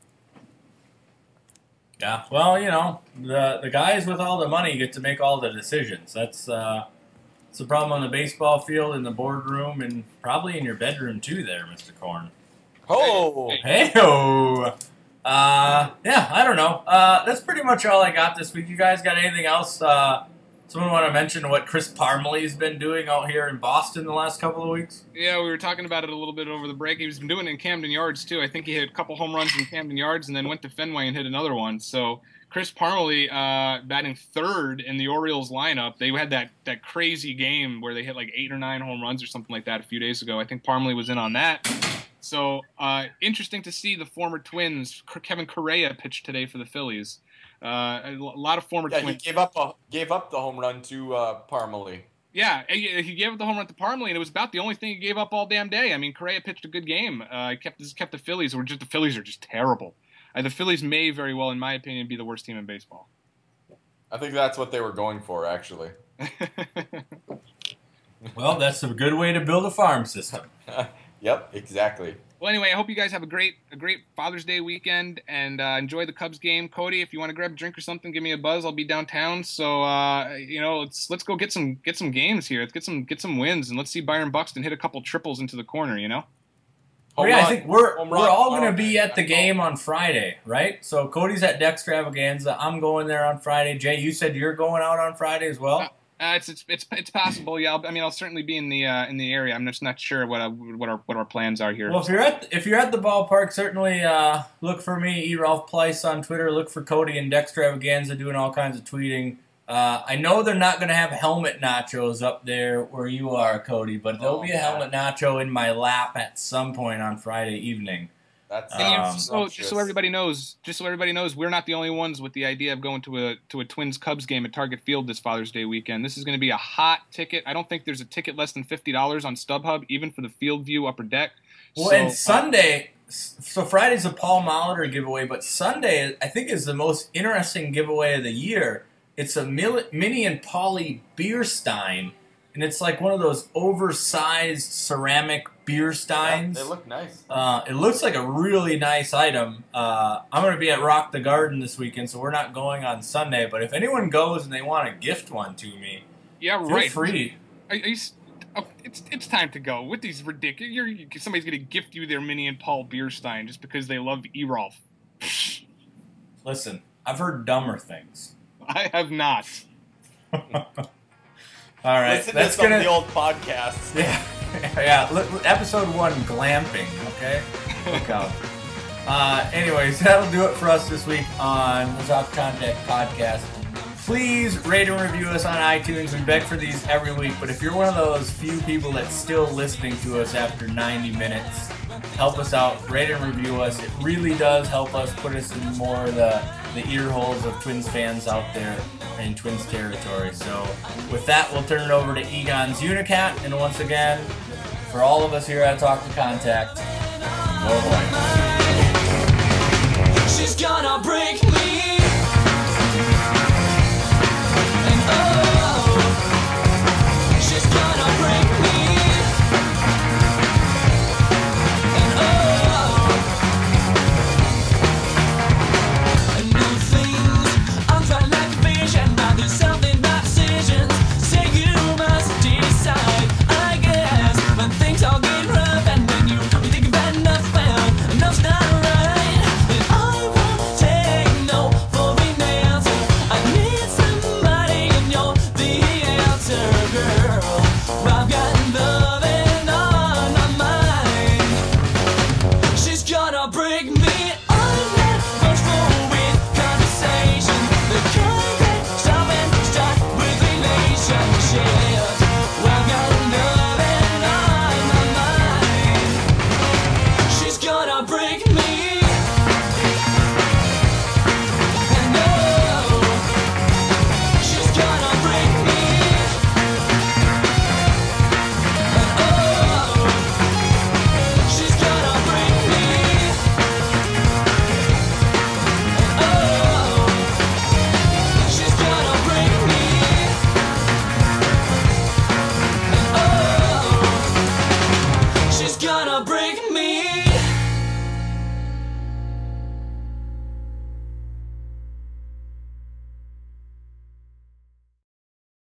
yeah, well, you know, the the guys with all the money get to make all the decisions. That's uh, that's the problem on the baseball field, in the boardroom, and probably in your bedroom too, there, Mister Korn. Oh, Hey ho. Uh, yeah, I don't know. Uh, that's pretty much all I got this week. You guys got anything else? Uh, someone want to mention what Chris Parmley's been doing out here in Boston the last couple of weeks? Yeah, we were talking about it a little bit over the break. He's been doing it in Camden Yards too. I think he hit a couple home runs in Camden Yards, and then went to Fenway and hit another one. So Chris Parmley uh, batting third in the Orioles lineup. They had that that crazy game where they hit like eight or nine home runs or something like that a few days ago. I think Parmley was in on that. So uh, interesting to see the former Twins. Kevin Correa pitched today for the Phillies. Uh, a lot of former Yeah, Twins. he gave up a, gave up the home run to uh, Parmalee. Yeah, he he gave up the home run to Parmalee, and it was about the only thing he gave up all damn day. I mean, Correa pitched a good game. Uh, he kept kept the Phillies. Were just the Phillies are just terrible. Uh, the Phillies may very well, in my opinion, be the worst team in baseball. I think that's what they were going for, actually. Well, that's a good way to build a farm system. Yep, exactly. Well, anyway, I hope you guys have a great a great Father's Day weekend and uh, enjoy the Cubs game. Cody, if you want to grab a drink or something, give me a buzz. I'll be downtown. So uh, you know, let's let's go get some get some games here. Let's get some get some wins and let's see Byron Buxton hit a couple triples into the corner. You know. Oh, Home yeah, I run. think we're Home we're run. all going to Oh, be at the that's game on Friday, right? So Cody's at Dextravaganza. I'm going there on Friday. Jay, you said you're going out on Friday as well. Uh, it's it's it's it's possible. Yeah, I'll, I mean, I'll certainly be in the uh, in the area. I'm just not sure what uh, what our what our plans are here. Well, if you're at if you're at the ballpark, certainly uh, look for me, E. Ralph Pleiss on Twitter. Look for Cody and Dextravaganza doing all kinds of tweeting. Uh, I know they're not going to have helmet nachos up there where you are, Cody, but there'll Oh, be a man. helmet nacho in my lap at some point on Friday evening. That's And you- Um, so just so everybody knows, just so everybody knows, we're not the only ones with the idea of going to a to a Twins Cubs game at Target Field this Father's Day weekend. This is going to be a hot ticket. I don't think there's a ticket less than fifty dollars on StubHub, even for the Field View Upper Deck. Well, So, and uh, Sunday, so Friday's a Paul Molitor giveaway, but Sunday I think is the most interesting giveaway of the year. It's a Mil- Minnie and Polly beer stein, and it's like one of those oversized ceramic beer Yeah, steins. they look nice. Uh, it looks like a really nice item. Uh, I'm going to be at Rock the Garden this weekend, so we're not going on Sunday. But if anyone goes and they want to gift one to me, yeah, feel right. free. Are, are you, s- oh, it's it's time to go with these ridiculous. You're, you, somebody's going to gift you their Minnie and Paul Bierstein just because they love E-Rolf. Listen, I've heard dumber things. I have not. All right, Listen that's to some gonna of the old podcasts. yeah yeah. li- Episode one, glamping. Okay, look out. Uh, anyways, that'll do it for us this week on the Talk Contact Podcast. Please rate and review us on iTunes. We beg for these every week, but if you're one of those few people that's still listening to us after ninety minutes, help us out. Rate and review us. It really does help us put us in more of the, the ear holes of Twins fans out there in Twins territory. So with that, we'll turn it over to Egon's Unicat. And once again, for all of us here at Talk to Contact, go Hawaii. She's gonna break